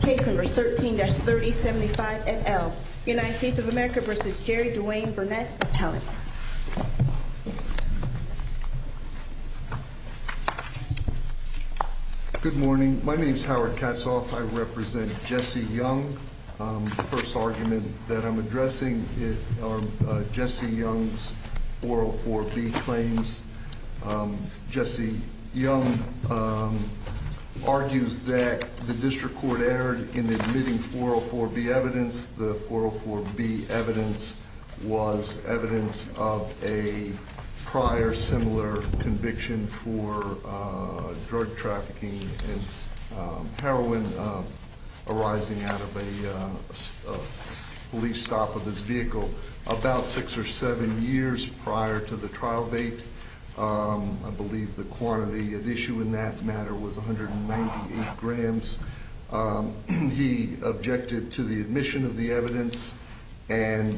Case number 13-3075 et al. United States of America v. Jerry Dwayne Burnett, appellant. Good morning. My name is Howard Katzoff. I represent Jesse Young. The first argument that I'm addressing are Jesse Young's 404B claims. Jesse Young argues that the district court erred in admitting 404B evidence. The 404B evidence was evidence of a prior similar conviction for drug trafficking and heroin arising out of a police stop of his vehicle about 6 or 7 years prior to the trial date. I believe the quantity at issue in that matter was 198 grams. He objected to the admission of the evidence and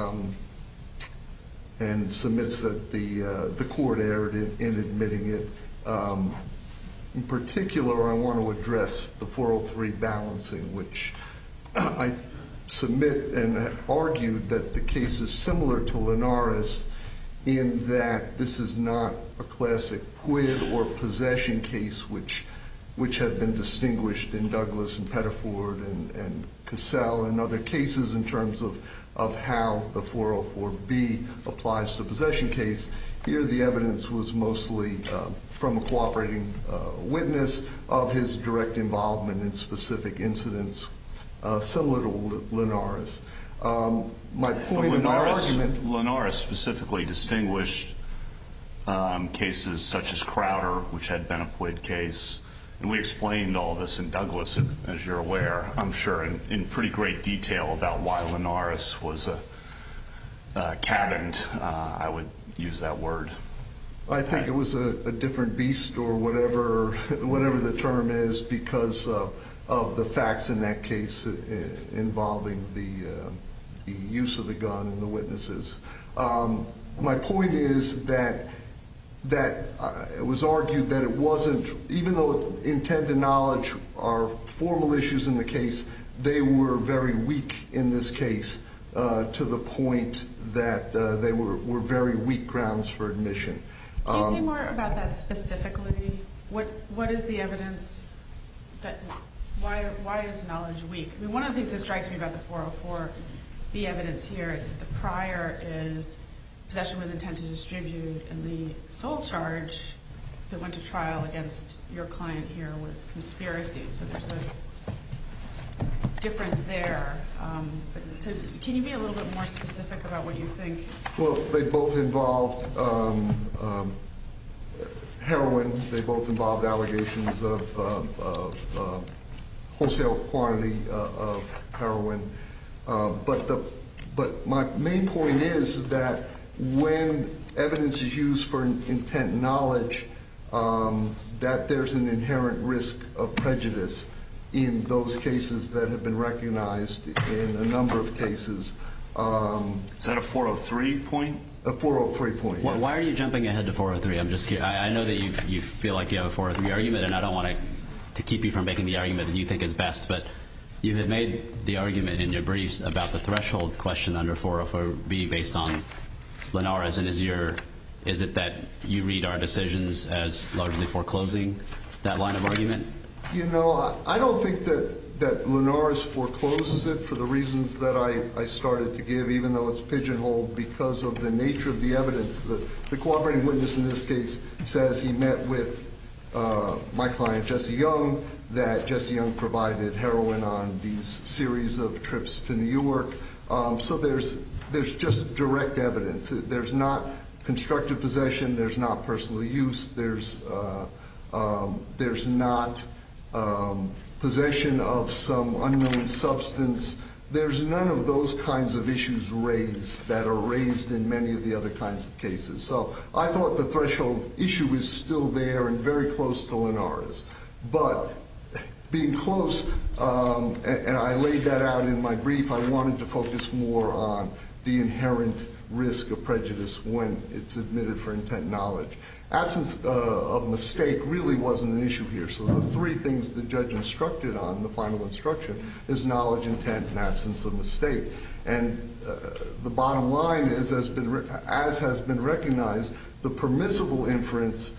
submits that the court erred in admitting it. In particular, I want to address the 403 balancing, which I submit and argued that the case is similar to Linares in that this is not a classic quid or possession case, which have been distinguished in Douglas and Pettiford and Cassell and other cases in terms of how the 404B applies to a possession case. Here the evidence was mostly from a cooperating witness of his direct involvement in specific incidents similar to Linares. My point in my argument... Linares specifically distinguished cases such as Crowder, which had been a quid case. And we explained all this in Douglas, as you're aware, I'm sure, in pretty great detail about why Linares was cabined. I would use that word. I think it was a different beast or whatever the term is because of the facts in that case involving the use of the gun and the witnesses. My point is that it was argued that it wasn't, even though intent and knowledge are formal issues in the case, they were very weak in this case to the point that they were very weak grounds for admission. Can you say more about that specifically? What is the evidence that, why is knowledge weak? I mean, one of the things that strikes me about the 404B evidence here is that the prior is possession with intent to distribute, and the sole charge that went to trial against your client here was conspiracy. So there's a difference there. Can you be a little bit more specific about what you think? Well, they both involved heroin. They both involved allegations of wholesale quantity of heroin. But my main point is that when evidence is used for intent and knowledge, that there's an inherent risk of prejudice in those cases that have been recognized in a number of cases. Is that a 403 point? A 403 point, yes. Why are you jumping ahead to 403? I'm just curious. I know that you feel like you have a 403 argument, and I don't want to keep you from making the argument that you think is best, but you had made the argument in your briefs about the threshold question under 404B based on Linares, and is it that you read our decisions as largely foreclosing that line of argument? You know, I don't think that Linares forecloses it for the reasons that I started to give, even though it's pigeonholed because of the nature of the evidence. The cooperating witness in this case says he met with my client, Jesse Young, that Jesse Young provided heroin on these series of trips to New York. So there's just direct evidence. There's not constructive possession. There's not personal use. There's not possession of some unknown substance. There's none of those kinds of issues raised that are raised in many of the other kinds of cases. So I thought the threshold issue is still there and very close to Linares. But being close, and I laid that out in my brief, I wanted to focus more on the inherent risk of prejudice when it's admitted for intent knowledge. absence of mistake really wasn't an issue here. So the three things the judge instructed on, the final instruction, is knowledge, intent, and absence of mistake. And the bottom line is, as has been recognized, the permissible inference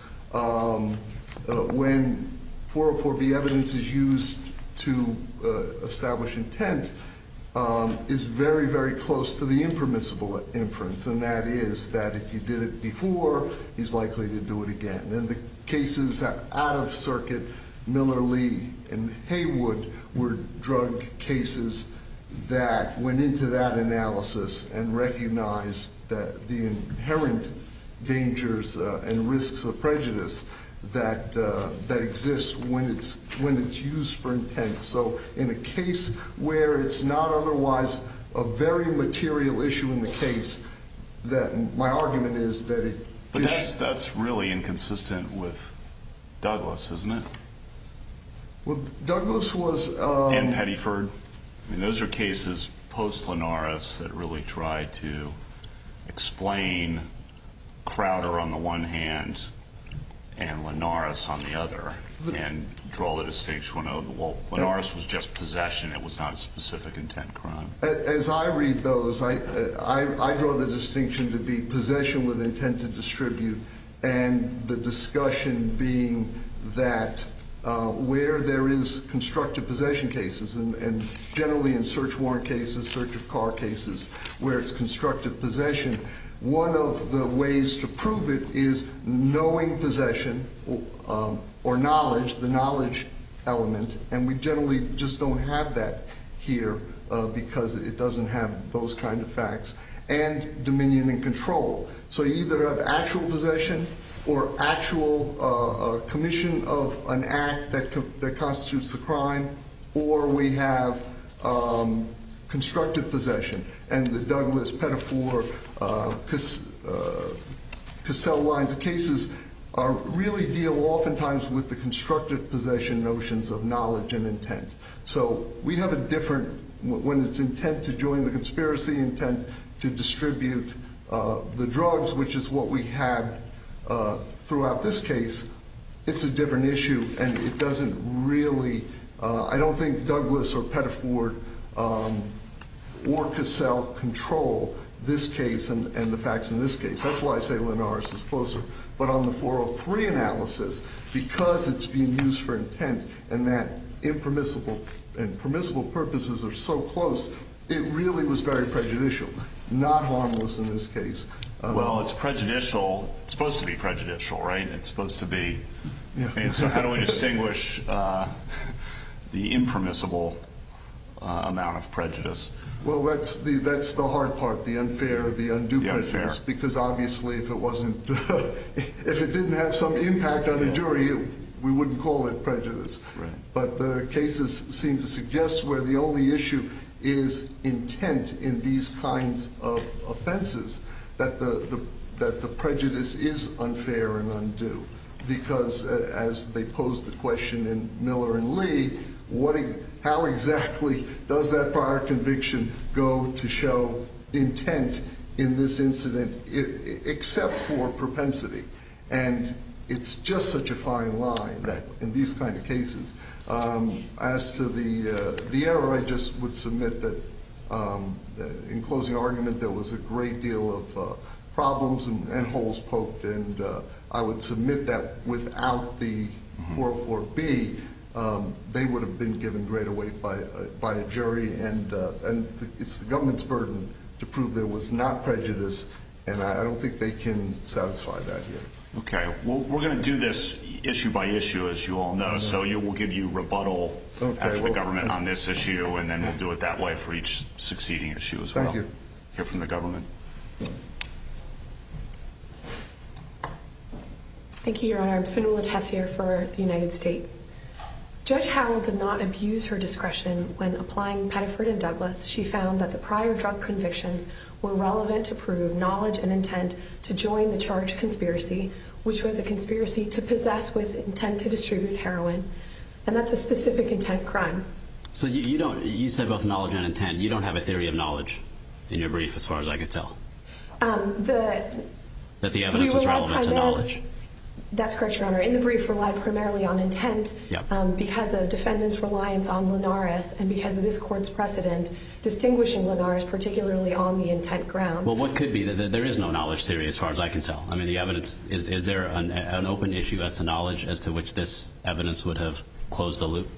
when 404B evidence is used to establish intent is very, very close to the impermissible inference, and that is that if you did it before, he's likely to do it again. And the cases out of circuit, Miller, Lee, and Haywood, were drug cases that went into that analysis and recognized that the inherent dangers and risks of prejudice that exist when it's used for intent. So in a case where it's not otherwise a very material issue in the case, that my argument is that it. But that's really inconsistent with Douglas, isn't it? Well, Douglas was. And Pettiford. I mean, those are cases post-Linares that really try to explain Crowder on the one hand and Linares on the other, and draw the distinction. Well, Linares was just possession; it was not a specific intent crime. As I read those, I draw the distinction to be possession with intent to distribute, and the discussion being that where there is constructive possession cases, and generally in search warrant cases, search of car cases, where it's constructive possession, one of the ways to prove it is knowing possession or knowledge, the knowledge element, and we generally just don't have that here because it doesn't have those kind of facts, and dominion and control. So you either have actual possession or actual commission of an act that constitutes the crime, or we have constructive possession. And the Douglas, Pettiford, Cassell lines of cases really deal oftentimes with the constructive possession notions of knowledge and intent. So we have a different, when it's intent to join the conspiracy, intent to distribute the drugs, which is what we had throughout this case, it's a different issue, and it doesn't really, I don't think Douglas or Pettiford or Cassell control this case and the facts in this case. That's why I say Linares is closer. But on the 403 analysis, because it's being used for intent and that impermissible and permissible purposes are so close, it really was very prejudicial, not harmless in this case. Well, it's prejudicial. It's supposed to be prejudicial, right? It's supposed to be. Yeah. And so how do we distinguish the impermissible amount of prejudice? Well, that's the hard part, the unfair, the undue prejudice. Because obviously, if it wasn't, if it didn't have some impact on a jury, we wouldn't call it prejudice. Right. But the cases seem to suggest where the only issue is intent in these kinds of offenses, that the prejudice is unfair and undue. Because as they posed the question in Miller and Lee, how exactly does that prior conviction go to show intent in this incident, except for propensity? And it's just such a fine line that in these kind of cases. As to the error, I just would submit that in closing argument there was a great deal of problems and holes poked, and I would submit that without the 404B, they would have been given greater weight by a jury, and it's the government's burden to prove there was not prejudice, and I don't think they can satisfy that here. Okay. Well, we're going to do this issue by issue, as you all know, so we'll give you rebuttal after the government on this issue, and then we'll do it that way for each succeeding issue as well. Thank you. Hear from the government. Thank you, Your Honor. I'm Fenula Tessier for the United States. Judge Howell did not abuse her discretion when applying Pettiford and Douglas. She found that the prior drug convictions were relevant to prove knowledge and intent to join the charged conspiracy, which was a conspiracy to possess with intent to distribute heroin, and that's a specific intent crime. So you said both knowledge and intent. You don't have a theory of knowledge in your brief, as far as I could tell. That the evidence was relevant to knowledge. That's correct, Your Honor. In the brief, relied primarily on intent because of defendants' reliance on Linares and because of this court's precedent distinguishing Linares particularly on the intent grounds. Well, what could be that there is no knowledge theory as far as I can tell. I mean, the evidence, is there an open issue as to knowledge as to which this evidence would have closed the loop?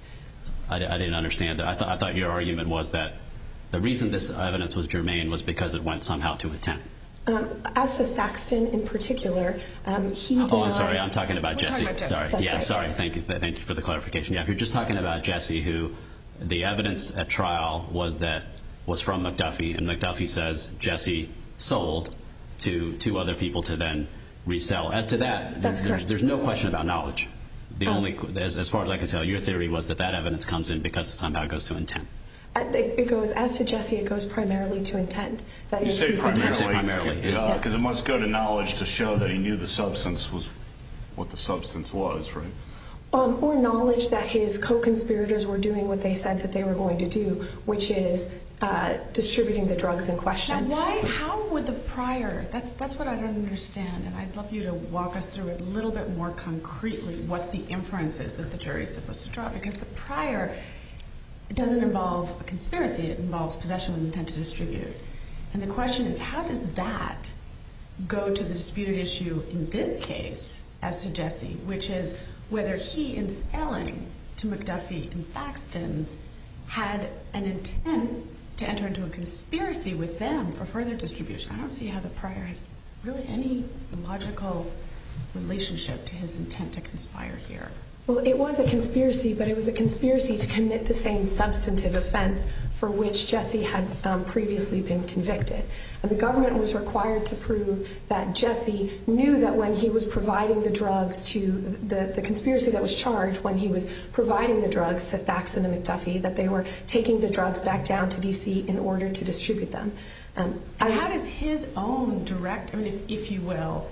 I didn't understand that. I thought your argument was that the reason this evidence was germane was because it went somehow to intent. As to Thaxton in particular, he denied... Oh, I'm sorry. I'm talking about Jesse. Sorry. That's right. Sorry. Thank you for the clarification. Yeah, if you're just talking about Jesse, who the evidence at trial was from McDuffie, and McDuffie says Jesse sold to two other people to then resell. As to that, there's no question about knowledge. The only, as far as I can tell, your theory was that evidence comes in because it somehow goes to intent. It goes, as to Jesse, it goes primarily to intent. You say primarily, because it must go to knowledge to show that he knew the substance was what the substance was, right? Or knowledge that his co-conspirators were doing what they said that they were going to do, which is distributing the drugs in question. Now, how would the prior, that's what I don't understand, and I'd love you to walk us through it a little bit more concretely, what the inference is that the jury is supposed to draw, because the prior, it doesn't involve a conspiracy, it involves possession with intent to distribute. And the question is, how does that go to the disputed issue in this case, as to Jesse, which is whether he, in selling to McDuffie and Thaxton, had an intent to enter into a conspiracy with them for further distribution. I don't see how the prior has really any logical relationship to his intent to conspire here. Well, it was a conspiracy, but it was a conspiracy to commit the same substantive offense for which Jesse had previously been convicted. And the government was required to prove that Jesse knew that when he was providing the drugs to the conspiracy that was charged, when he was providing the drugs to Thaxton and McDuffie, that they were taking the drugs back down to D.C. in order to distribute them. And how does his own direct, I mean, if you will,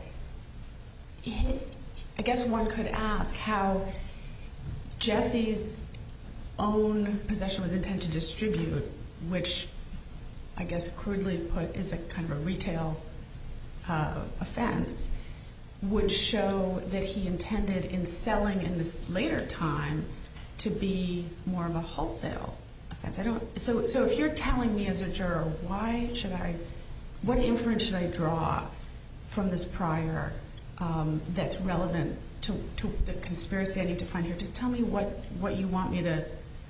I guess one could ask how Jesse's own possession with intent to distribute, which I guess crudely put is a kind of a retail offense, would show that he intended in selling in this later time to be more of a wholesale offense. So if you're telling me as a juror, what inference should I draw from this prior that's relevant to the conspiracy I need to find here? Just tell me what you want me to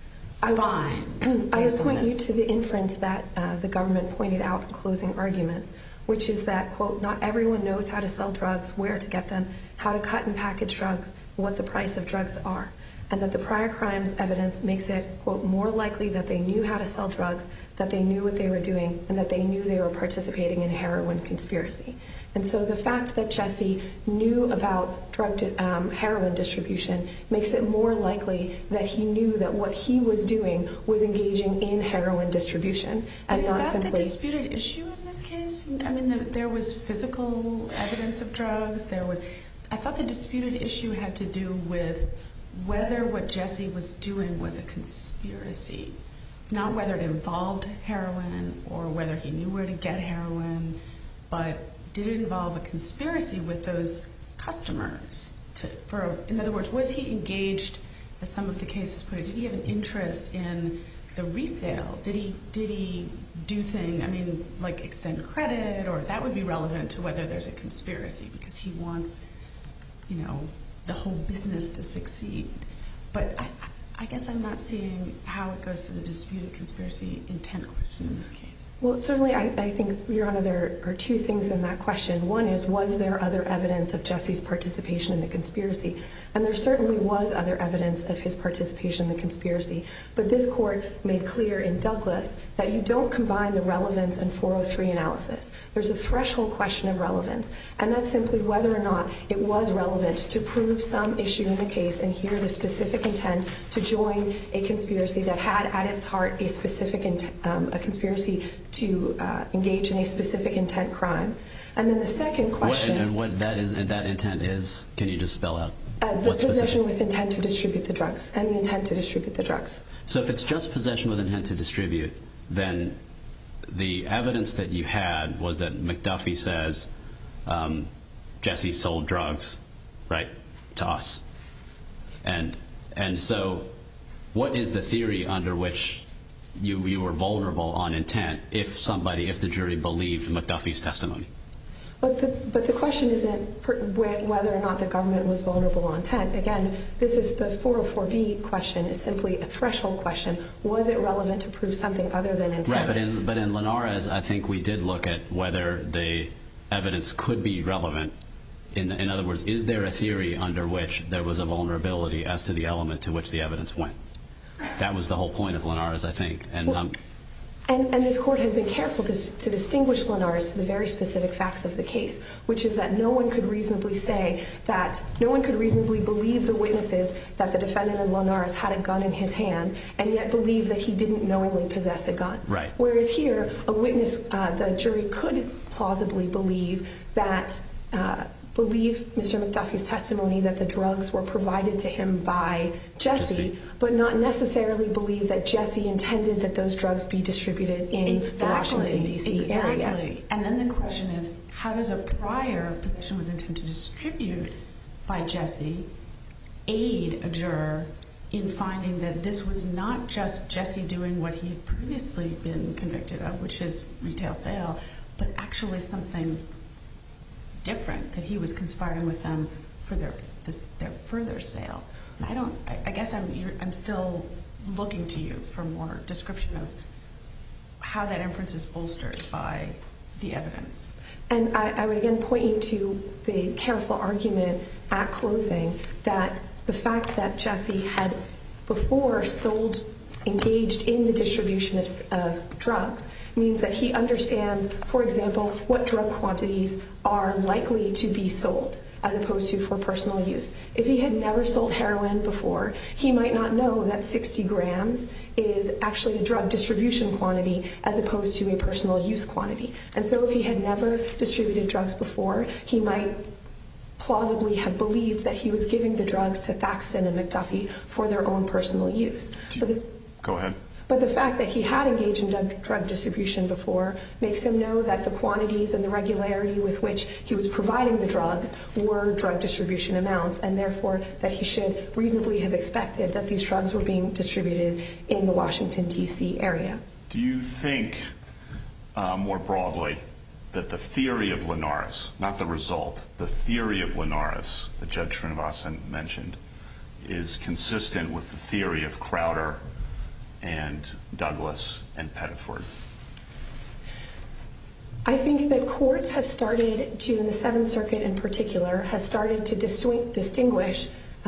find. I would point you to the inference that the government pointed out in closing arguments, which is that, quote, not everyone knows how to sell drugs, where to get them, how to cut and package drugs, what the price of drugs are, and that the prior crimes evidence makes it, quote, more likely that they knew how to sell drugs, that they knew what they were doing, and that they knew they were participating in a heroin conspiracy. And so the fact that Jesse knew about heroin distribution makes it more likely that he knew that what he was doing was engaging in heroin distribution. And is that the disputed issue in this case? I mean, there was physical evidence of drugs. I thought the disputed issue had to do with whether what Jesse was doing was a conspiracy, not whether it involved heroin or whether he knew where to get heroin, but did it involve a conspiracy with those customers? In other words, was he engaged, as some of the cases put it, did he have an interest in the resale? Did he do things, I mean, like extend credit, or that would be relevant to whether there's a conspiracy because he wants, the whole business to succeed. But I guess I'm not seeing how it goes to the disputed conspiracy intent question in this case. Well, certainly I think, Your Honor, there are two things in that question. One is, was there other evidence of Jesse's participation in the conspiracy? And there certainly was other evidence of his participation in the conspiracy. But this court made clear in Douglas that you don't combine the relevance and 403 analysis. There's a threshold question of relevance, and that's simply whether or not it was relevant to prove some issue in the case and here the specific intent to join a conspiracy that had at its heart a specific a conspiracy to engage in a specific intent crime. And then the second question... And what that intent is, can you just spell out? The possession with intent to distribute the drugs, and the intent to distribute the drugs. So if it's just possession with intent to distribute, then the evidence that you had was that McDuffie says Jesse sold drugs right, to us. And so what is the theory under which you were vulnerable on intent if the jury believed McDuffie's testimony? But the question isn't whether or not the government was vulnerable on intent. Again, this is the 404B question. It's simply a threshold question. Was it relevant to prove something other than intent? Right, but in Linares, I think we did look at whether the evidence could be relevant. In other words, is there a theory under which there was a vulnerability as to the element to which the evidence went? That was the whole point of Linares, I think. And this court has been careful to distinguish Linares to the very specific facts of the case, which is that no one could reasonably believe the witnesses that the defendant in Linares had a gun in his hand and yet believe that he didn't knowingly possess a gun. Right. Whereas here, the jury could plausibly believe Mr. McDuffie's testimony that the drugs were provided to him by Jesse, but not necessarily believe that Jesse intended that those drugs be distributed in the Washington, D.C. area. Exactly. And then the question is, how does a prior possession with intent to distribute by Jesse aid a juror in finding that this was not just Jesse doing what he had previously been convicted of, which is retail sale, but actually something different, that he was conspiring with them for their further sale? And I guess I'm still looking to you for more description of how that inference is bolstered by the evidence. And I would again point you to the careful argument at closing that the fact that Jesse had before engaged in the distribution of drugs means that he understands, for example, what drug quantities are likely to be sold as opposed to for personal use. If he had never sold heroin before, he might not know that 60 grams is actually a drug distribution quantity as opposed to a personal use quantity. And so if he had never distributed drugs before, he might plausibly have believed that he was giving the drugs to Thaxton and McDuffie for their own personal use. Go ahead. But the fact that he had engaged in drug distribution before makes him know that the quantities and the regularity with which he was providing the drugs were drug distribution amounts, and therefore that he should reasonably have expected that these drugs were being distributed in the Washington, D.C. area. Do you think, more broadly, that the theory of Linares, not the result, the theory of Linares that Judge Srinivasan mentioned, is consistent with the theory of Crowder and Douglas and Pettiford? I think that courts have started to, in the Seventh Circuit in particular, has started to distinguish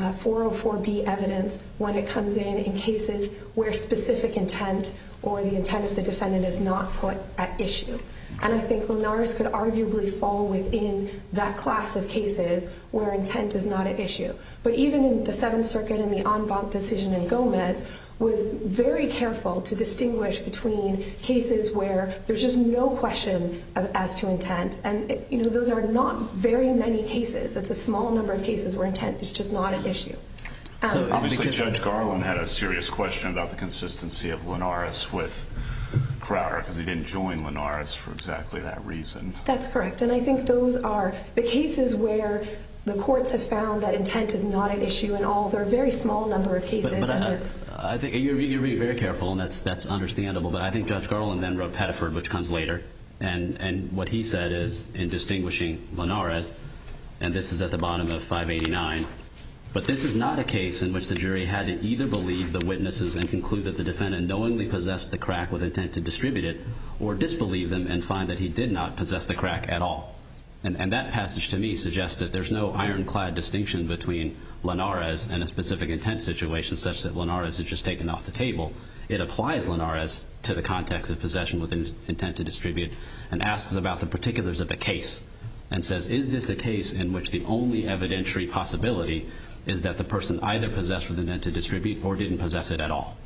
404B evidence when it comes in cases where specific intent or the intent of the defendant is not put at issue. And I think Linares could arguably fall within that class of cases where intent is not at issue. But even in the Seventh Circuit and the en banc decision in Gomez was very careful to distinguish between cases where there's just no question as to intent. And, those are not very many cases. It's a small number of cases where intent is just not an issue. So obviously Judge Garland had a serious question about the consistency of Linares with Crowder because he didn't join Linares for exactly that reason. That's correct. And I think those are the cases where the courts have found that intent is not an issue in all. They're a very small number of cases. But I think you're being very careful, and that's understandable. But I think Judge Garland then wrote Pettiford, which comes later. And what he said is, in distinguishing Linares, and this is at the bottom of 589, but this is not a case in which the jury had to either believe the witnesses and conclude that the defendant knowingly possessed the crack with intent to distribute it, or disbelieve them and find that he did not possess the crack at all. And that passage to me suggests that there's no ironclad distinction between Linares and a specific intent situation such that Linares is just taken off the table. It applies Linares to the context of possession with intent to distribute and asks about the particulars of the case and says, is this a case in which the only evidentiary possibility is that the person either possessed with intent to distribute or didn't possess it at all?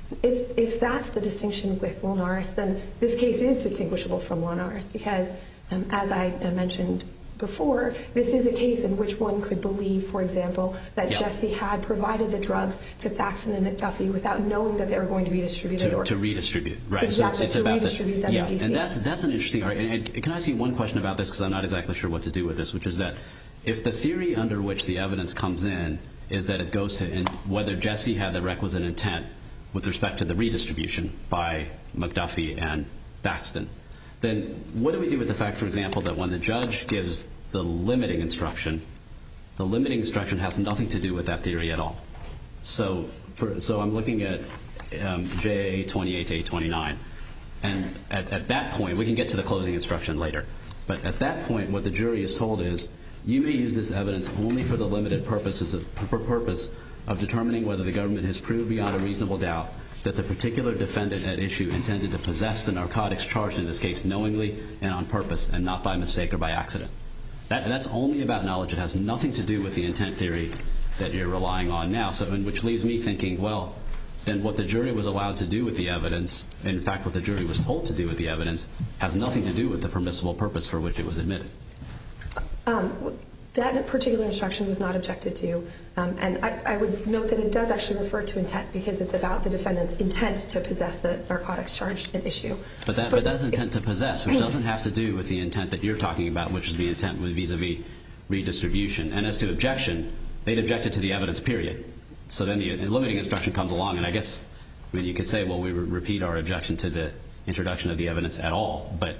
If that's the distinction with Linares, then this case is distinguishable from Linares because, as I mentioned before, this is a case in which one could believe, for example, that Jesse had provided the drugs to Thaxton and McDuffie without knowing that they were going to be distributed. To redistribute, right. Exactly, so it's redistribute them in D.C. And that's an interesting argument. And can I ask you one question about this because I'm not exactly sure what to do with this, which is that if the theory under which the evidence comes in is that it goes to whether Jesse had the requisite intent with respect to the redistribution by McDuffie and Thaxton, then what do we do with the fact, for example, that when the judge gives the limiting instruction has nothing to do with that theory at all? So I'm looking at JA 28 to 829. And at that point, we can get to the closing instruction later, but at that point what the jury is told is, you may use this evidence only for the limited purpose of determining whether the government has proved beyond a reasonable doubt that the particular defendant at issue intended to possess the narcotics charged in this case knowingly and on purpose and not by mistake or by accident. That's only about knowledge. It has nothing to do with the intent theory that you're relying on now, which leaves me thinking, well, then what the jury was allowed to do with the evidence, in fact what the jury was told to do with the evidence, has nothing to do with the permissible purpose for which it was admitted. That particular instruction was not objected to, and I would note that it does actually refer to intent because it's about the defendant's intent to possess the narcotics charged at issue. But that's intent to possess, which doesn't have to do with the intent that you're talking about, which is the intent with vis-a-vis redistribution. And as to objection, they'd objected to the evidence, period. So then the limiting instruction comes along, and I guess you could say, well, we repeat our objection to the introduction of the evidence at all, but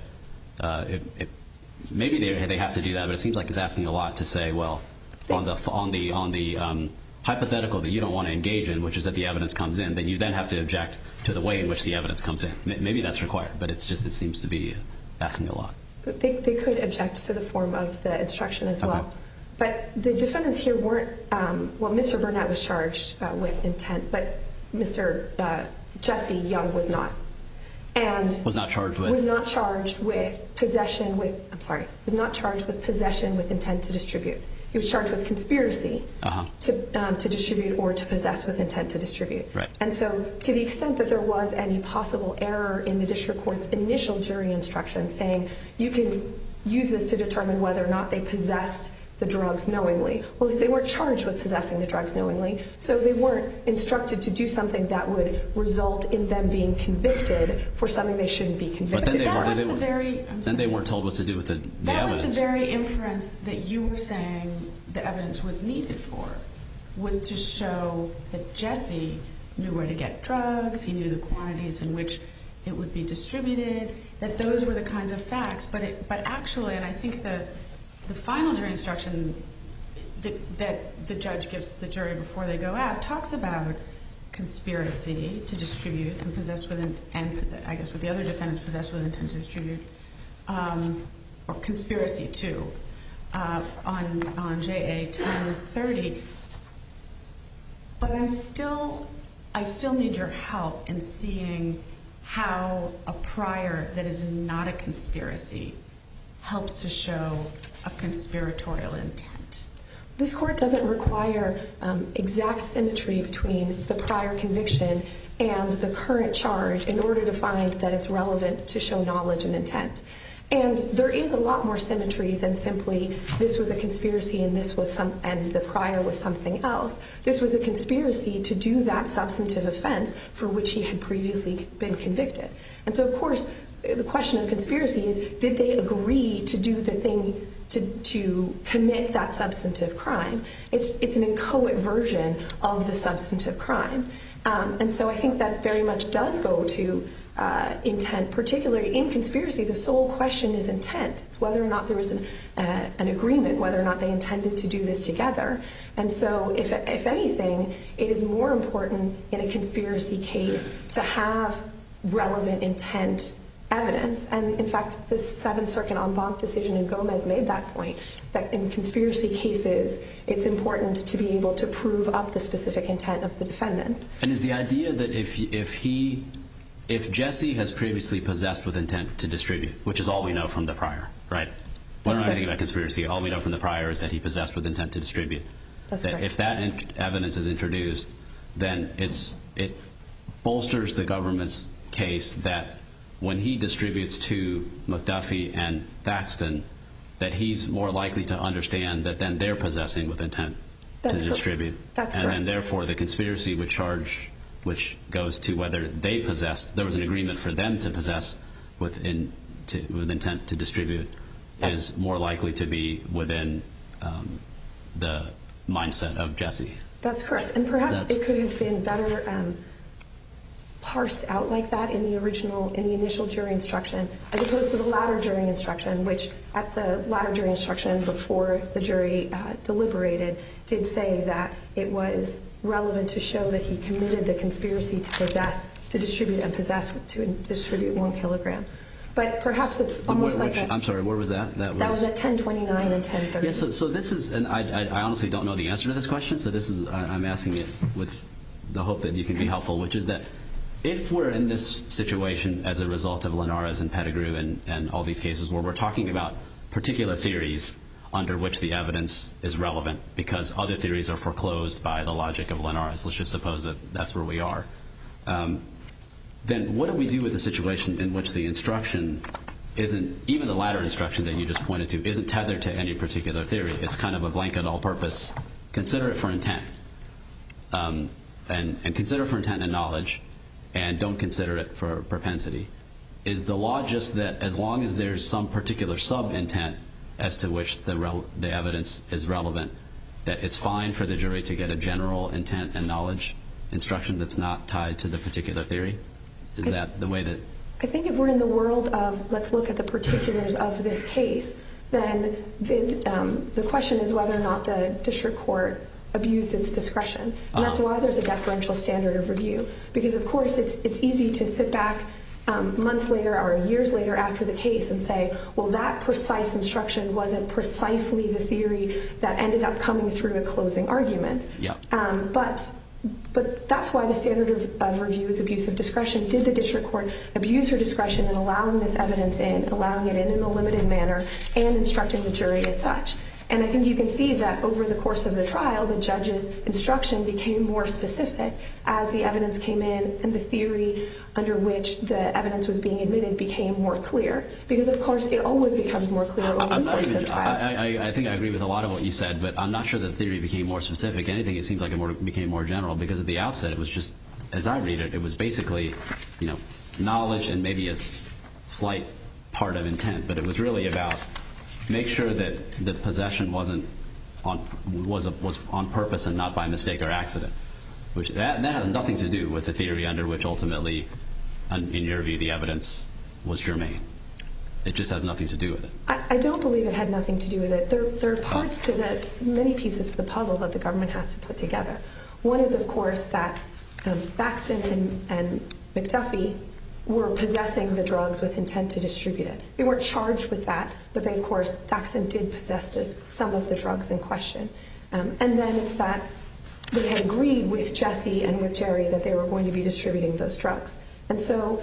maybe they have to do that, but it seems like it's asking a lot to say, well, on the hypothetical that you don't want to engage in, which is that the evidence comes in, then you then have to object to the way in which the evidence comes in. Maybe that's required, but it seems to be asking a lot. They could object to the form of the instruction as well. Okay. But the defendants here weren't, Mr. Burnett was charged with intent, but Mr. Jesse Young was not. And was not charged with possession with intent to distribute. He was charged with conspiracy to distribute or to possess with intent to distribute. Right. And so to the extent that there was any possible error in the district court's initial jury instruction saying you can use this to determine whether or not they possessed the drugs knowingly. Well, they weren't charged with possessing the drugs knowingly, so they weren't instructed to do something that would result in them being convicted for something they shouldn't be convicted. Then they weren't told what to do with the evidence. That was the very inference that you were saying the evidence was needed for, was to show that Jesse knew where to get drugs, he knew the quantities in which it would be distributed, that those were the kinds of facts. But actually, and I think the final jury instruction that the judge gives the jury before they go out talks about conspiracy to distribute and possess with I guess with the other defendants possessed with intent to distribute, or conspiracy to, on JA 1030. But I still need your help in seeing how a prior that is not a conspiracy helps to show a conspiratorial intent. This court doesn't require exact symmetry between the prior conviction and the current charge in order to find that it's relevant to show knowledge and intent. And there is a lot more symmetry than simply this was a conspiracy and and the prior was something else. This was a conspiracy to do that substantive offense for which he had previously been convicted. And so, of course, the question of conspiracy is, did they agree to do the thing to commit that substantive crime? It's an inchoate version of the substantive crime. And so I think that very much does go to intent, particularly in conspiracy. The sole question is intent. It's whether or not there was an agreement, whether or not they intended to do this together. And so if anything, it is more important in a conspiracy case to have relevant intent evidence. And in fact, the Seventh Circuit en banc decision in Gomez made that point, that in conspiracy cases, it's important to be able to prove up the specific intent of the defendants. And is the idea that if Jesse has previously possessed with intent to distribute, which is all we know from the prior, right? We don't know anything about conspiracy. All we know from the prior is that he possessed with intent to distribute. That's that correct. If that evidence is introduced, then it bolsters the government's case that when he distributes to McDuffie and Thaxton, that he's more likely to understand that then they're possessing with intent to distribute. That's and correct. then therefore the conspiracy would charge, which goes to whether they possessed, there was an agreement for them to possess with intent to distribute, is more likely to be within the mindset of Jesse. That's correct. And perhaps it could have been better parsed out like that in the initial jury instruction, as opposed to the latter jury instruction, which at the latter jury instruction before the jury deliberated did say that it was relevant to show that he committed the conspiracy to distribute 1 kilogram. But perhaps it's almost I'm sorry, where was that? That was at 1029 and 1030. Yeah, so this is, and I honestly don't know the answer to this question, so this is, I'm asking it with the hope that you can be helpful, which is that if we're in this situation as a result of Linares and Pettigrew and all these cases where we're talking about particular theories under which the evidence is relevant because other theories are foreclosed by the logic of Linares, let's just suppose that that's where we are, then what do we do with the situation in which the instruction isn't, even the latter instruction that you just pointed to, isn't tethered to any particular theory? It's kind of a blanket all-purpose, consider it for intent, and consider it for intent and knowledge, and don't consider it for propensity. Is the law just that as long as there's some particular sub-intent as to which the evidence is relevant, that it's fine for the jury to get a general intent and knowledge instruction that's not tied to the particular theory? Is that the way that... I think if we're in the world of let's look at the particulars of this case, then the question is whether or not the district court abused its discretion. And that's why there's a deferential standard of review. Because, of course, it's easy to sit back months later or years later after the case and say, well, that precise instruction wasn't precisely the theory that ended up coming through a closing argument. Yeah. But that's why the standard of review is abuse of discretion. Did the district court abuse her discretion in allowing this evidence in, allowing it in a limited manner, and instructing the jury as such? And I think you can see that over the course of the trial, the judge's instruction became more specific as the evidence came in and the theory under which the evidence was being admitted became more clear. Because, of course, it always becomes more clear over the course of the trial. I think I agree with a lot of what you said, but I'm not sure the theory became more specific. Anything, it seems like it became more general because at the outset it was just, as I read it, it was basically, knowledge and maybe a slight part of intent, but it was really about make sure that the possession was on purpose and not by mistake or accident. Which that had nothing to do with the theory under which ultimately, in your view, the evidence was germane. It just has nothing to do with it. I don't believe it had nothing to do with it. There are parts to many pieces of the puzzle that the government has to put together. One is, of course, that Thaxton and McDuffie were possessing the drugs with intent to distribute it. They weren't charged with that, but they, of course, Thaxton did possess some of the drugs in question. And then it's that they had agreed with Jesse and with Jerry that they were going to be distributing those drugs. And so,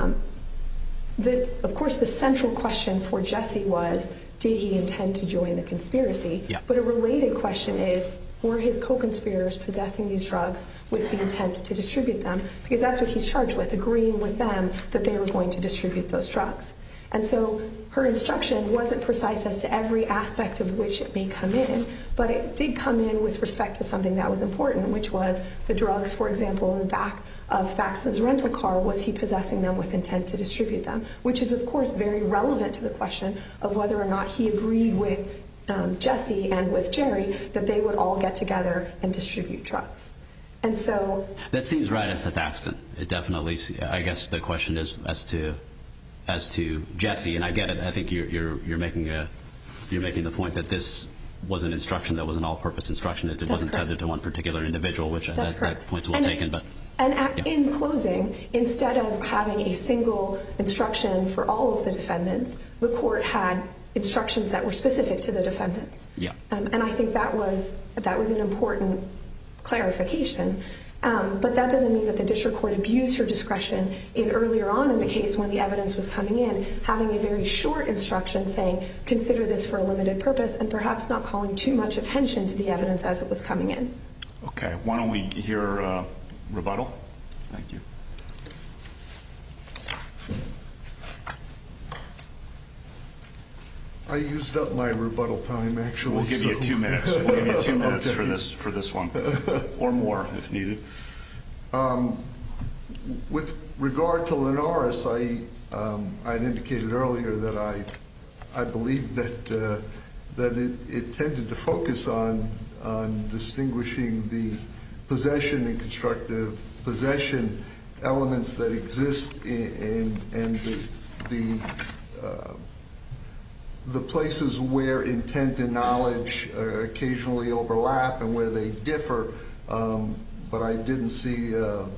of course, the central question for Jesse was, did he intend to join the conspiracy? Yeah. But a related question is, were his co-conspirators possessing these drugs with the intent to distribute them? Because that's what he's charged with, agreeing with them that they were going to distribute those drugs. And so her instruction wasn't precise as to every aspect of which it may come in, but it did come in with respect to something that was important, which was the drugs, for example, in the back of Thaxton's rental car, was he possessing them with intent to distribute them? Which is, of course, very relevant to the question of whether or not he agreed with Jesse and with Jerry that they would all get together and distribute drugs. And so that seems right as to Thaxton. It definitely, I guess the question is as to Jesse, and I get it. I think you're making the point that this was an instruction that was an all-purpose instruction. It wasn't tethered to one particular individual, which that point's well taken. But in closing, instead of having a single instruction for all of the defendants, the court had instructions that were specific to the defendants. Yeah. And I think that was an important clarification. But that doesn't mean that the district court abused her discretion in earlier on in the case when the evidence was coming in, having a very short instruction saying, consider this for a limited purpose, and perhaps not calling too much attention to the evidence as it was coming in. Okay. Why don't we hear rebuttal? Thank you. I used up my rebuttal time, actually. We'll give you 2 minutes. We'll give you 2 minutes okay. for this one, or more if needed. With regard to Linares, I had indicated earlier that I believe that that it tended to focus on distinguishing the possession and constructive possession elements that exist and the places where intent and knowledge occasionally overlap and where they differ. But I didn't see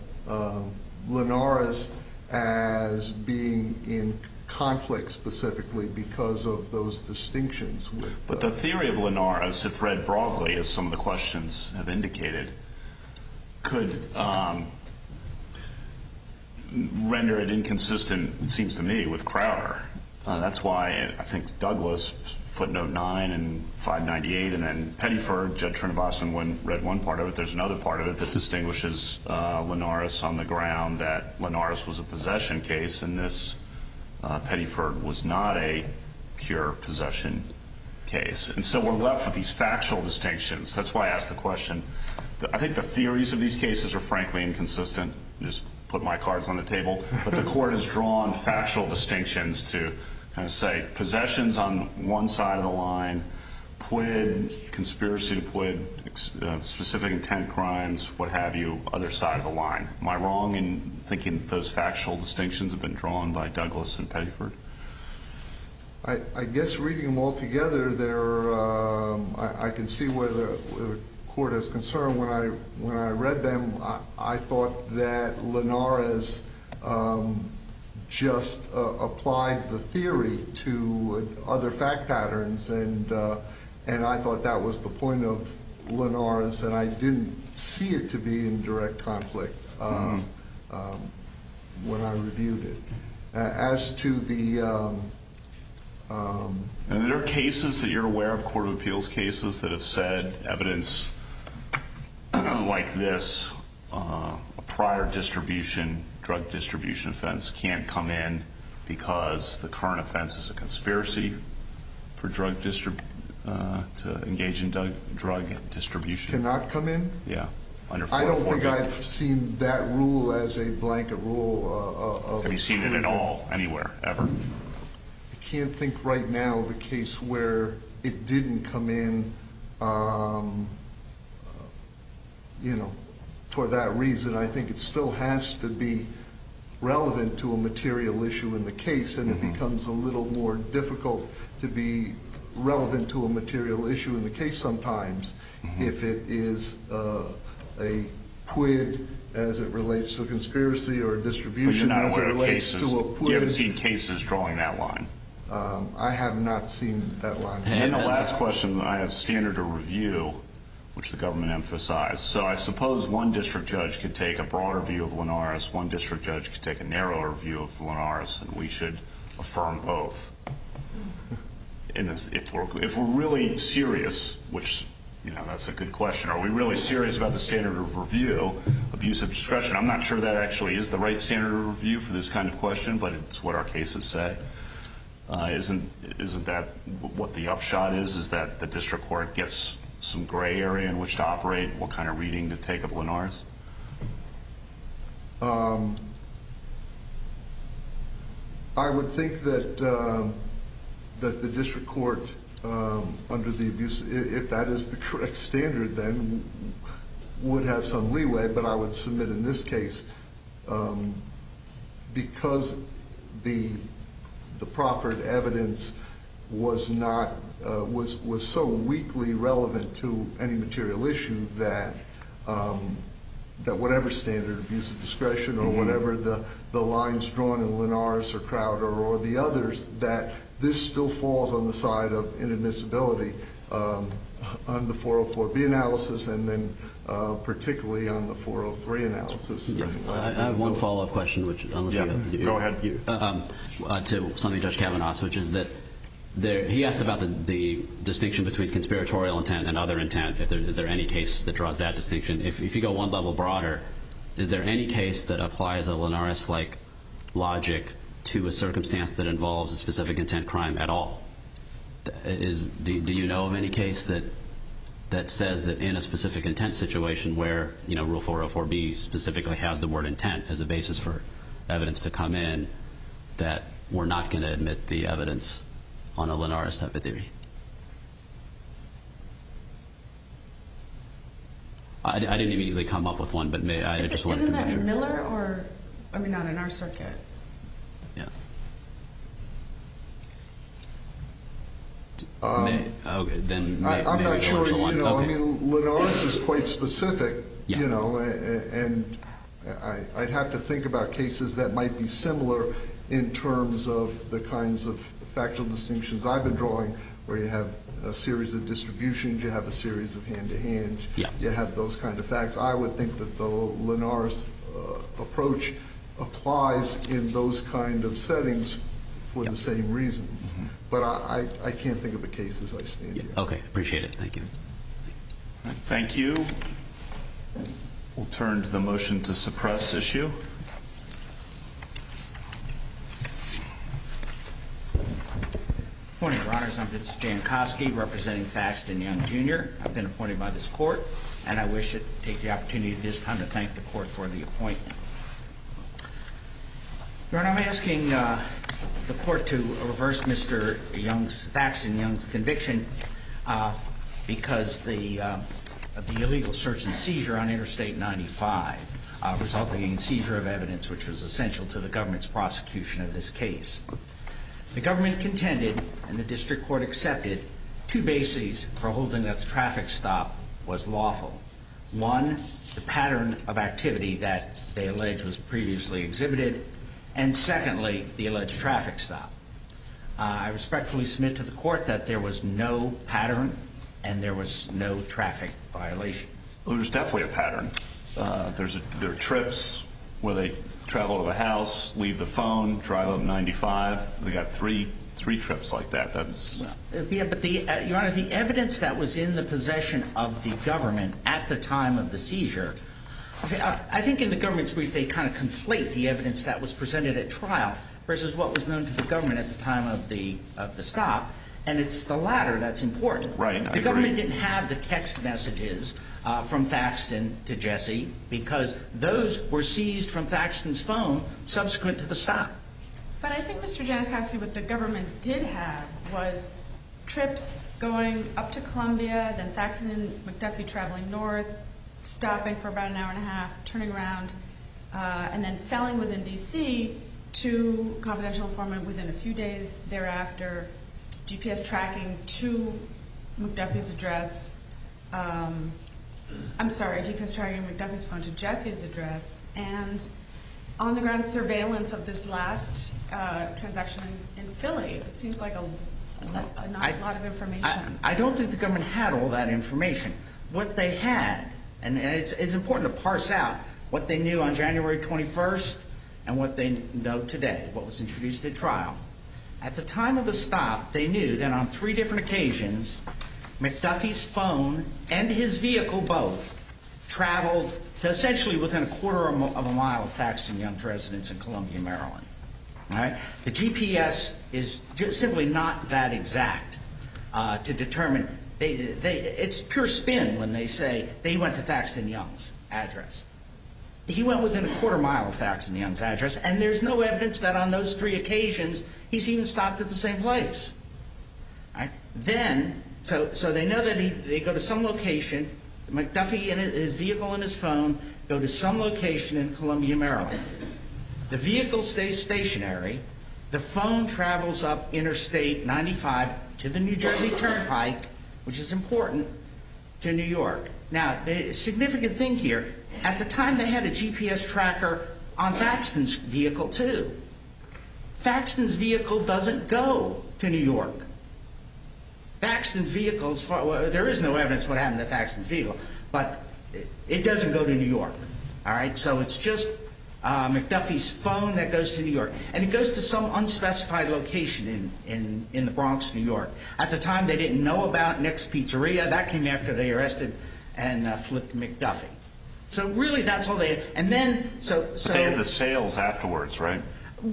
Linares as being in conflict specifically because of those distinctions. But the theory of Linares, if read broadly, as some of the questions have indicated, could render it inconsistent, it seems to me, with Crowder. That's why I think Douglas, footnote 9 and 598, and then Pettyford, Judge Srinivasan read one part of it. There's another part of it that distinguishes Linares on the ground that Linares was a possession case, and this Pettyford was not a pure possession case. And so we're left with these factual distinctions. That's why I asked the question. I think the theories of these cases are frankly inconsistent. Just put my cards on the table. But the court has drawn factual distinctions to kind of say possessions on one side of the line, PWID, conspiracy to PWID, specific intent crimes, what have you, other side of the line. Am I wrong in thinking those factual distinctions have been drawn by Douglas and Pettyford? I guess reading them all together, I can see where the court is concerned. When I read them, I thought that Linares just applied the theory to other fact patterns, and I thought that was the point of Linares, and I didn't see it to be in direct conflict when I reviewed it. As to the and there are cases that you're aware of, Court of Appeals cases, that have said evidence like this, a prior distribution, drug distribution offense, can't come in because the current offense is a conspiracy for to engage in drug distribution. Cannot come in? Yeah. Under 404B. I don't think I've seen that rule as a blanket rule. Have you seen it at all, anywhere, ever? I can't think right now of a case where it didn't come in, for that reason. I think it still has to be relevant to a material issue in the case, and it becomes a little more difficult to be relevant to a material issue in the case sometimes if it is a PWID as it relates to a conspiracy or a distribution as it relates to a PWID. You haven't seen cases drawing that line? I have not seen that line. And the last question, I have standard of review, which the government emphasized. So I suppose one district judge could take a broader view of Linares, one district judge could take a narrower view of Linares, and we should affirm both. If we're really serious, which, that's a good question, are we really serious about the standard of review, abuse of discretion? I'm not sure that actually is the right standard of review for this kind of question, but it's what our cases say. Isn't that what the upshot is that the district court gets some gray area in which to operate, what kind of reading to take of Linares? I would think that the district court, under the abuse, if that is the correct standard, then would have some leeway. But I would submit in this case, because the proffered evidence was so weakly relevant to any material issue that whatever standard, abuse of discretion or whatever the lines drawn in Linares or Crowder or the others, that this still falls on the side of inadmissibility on the 404B analysis, and then particularly on the 403 analysis. I have one follow-up question, which go ahead. To something Judge Kavanaugh asked, which is that he asked about the distinction between conspiratorial intent and other intent. Is there any case that draws that distinction? If you go one level broader, is there any case that applies a Linares-like logic to a circumstance that involves a specific intent crime at all? Do you know of any case that says that in a specific intent situation where Rule 404B specifically has the word intent as a basis for evidence to come in, that we're not going to admit the evidence on a Linares type of theory? I didn't immediately come up with one, but I just wanted to make sure. Isn't that Miller or, I mean, not in our circuit? Yeah. Then I'm not sure. Okay. I mean, Linares is quite specific. Yeah. And I'd have to think about cases that might be similar in terms of the kinds of factual distinctions I've been drawing, where you have a series of distributions, you have a series of hand-to-hand, you have those kind of facts. I would think that the Linares approach applies in those kind of settings for the same reasons. Mm-hmm. But I can't think of a case as I stand here. Okay, appreciate it. Thank you. Thank you. We'll turn to the motion to suppress issue. Good morning, Your Honors. I'm Vince Jankowski, representing Thaxton Young, Jr. I've been appointed by this court, and I wish to take the opportunity this time to thank the court for the appointment. Your Honor, I'm asking the court to reverse Mr. Thaxton Young's conviction because of the illegal search and seizure on Interstate 95, resulting in seizure of evidence which was essential to the government's prosecution of this case. The government contended, and the district court accepted, two bases for holding that the traffic stop was lawful. One, the pattern of activity that they allege was previously exhibited, and secondly, the alleged traffic stop. I respectfully submit to the court that there was no pattern and there was no traffic violation. Well, there's definitely a pattern. There are trips where they travel to the house, leave the phone, drive up 95. They got three trips like that. Yeah, but Your Honor, the evidence that was in the possession of the government at the time of the seizure, I think in the government's brief they kind of conflate the evidence that was presented at trial versus what was known to the government at the time of the stop, and it's the latter that's important. Right. The government didn't have the text messages from Thaxton to Jesse because those were seized from Thaxton's phone subsequent to the stop. But I think, Mr. Jankowski, what the government did have was trips going up to Columbia, then Thaxton and McDuffie traveling north, stopping for about an hour and a half, turning around, and then selling within D.C. to confidential informant within a few days thereafter, GPS tracking to McDuffie's address. GPS tracking McDuffie's phone to Jesse's address, and on-the-ground surveillance of this last transaction in Philly. It seems like not a lot of information. I don't think the government had all that information. What they had, and it's important to parse out what they knew on January 21st and what they know today, what was introduced at trial. At the time of the stop, they knew that on 3 different occasions, McDuffie's phone and his vehicle both traveled to essentially within a quarter of a mile of Thaxton Young's residence in Columbia, Maryland. All right? The GPS is simply not that exact to determine. It's pure spin when they say they went to Thaxton Young's address. He went within a quarter mile of Thaxton Young's address, and there's no evidence that on those 3 occasions he's even stopped at the same place. All right? Then, so they know that they go to some location. McDuffie and his vehicle and his phone go to some location in Columbia, Maryland. The vehicle stays stationary. The phone travels up Interstate 95 to the New Jersey Turnpike, which is important, to New York. Now, the significant thing here, at the time they had a GPS tracker on Thaxton's vehicle too. Thaxton's vehicle doesn't go to New York. Thaxton's vehicle, there is no evidence what happened to Thaxton's vehicle, but it doesn't go to New York. All right, so it's just McDuffie's phone that goes to New York, and it goes to some unspecified location in the Bronx, New York. At the time, they didn't know about Nick's Pizzeria. That came after they arrested and flipped McDuffie. So really, that's all they had. And then, so they have the sales afterwards, right?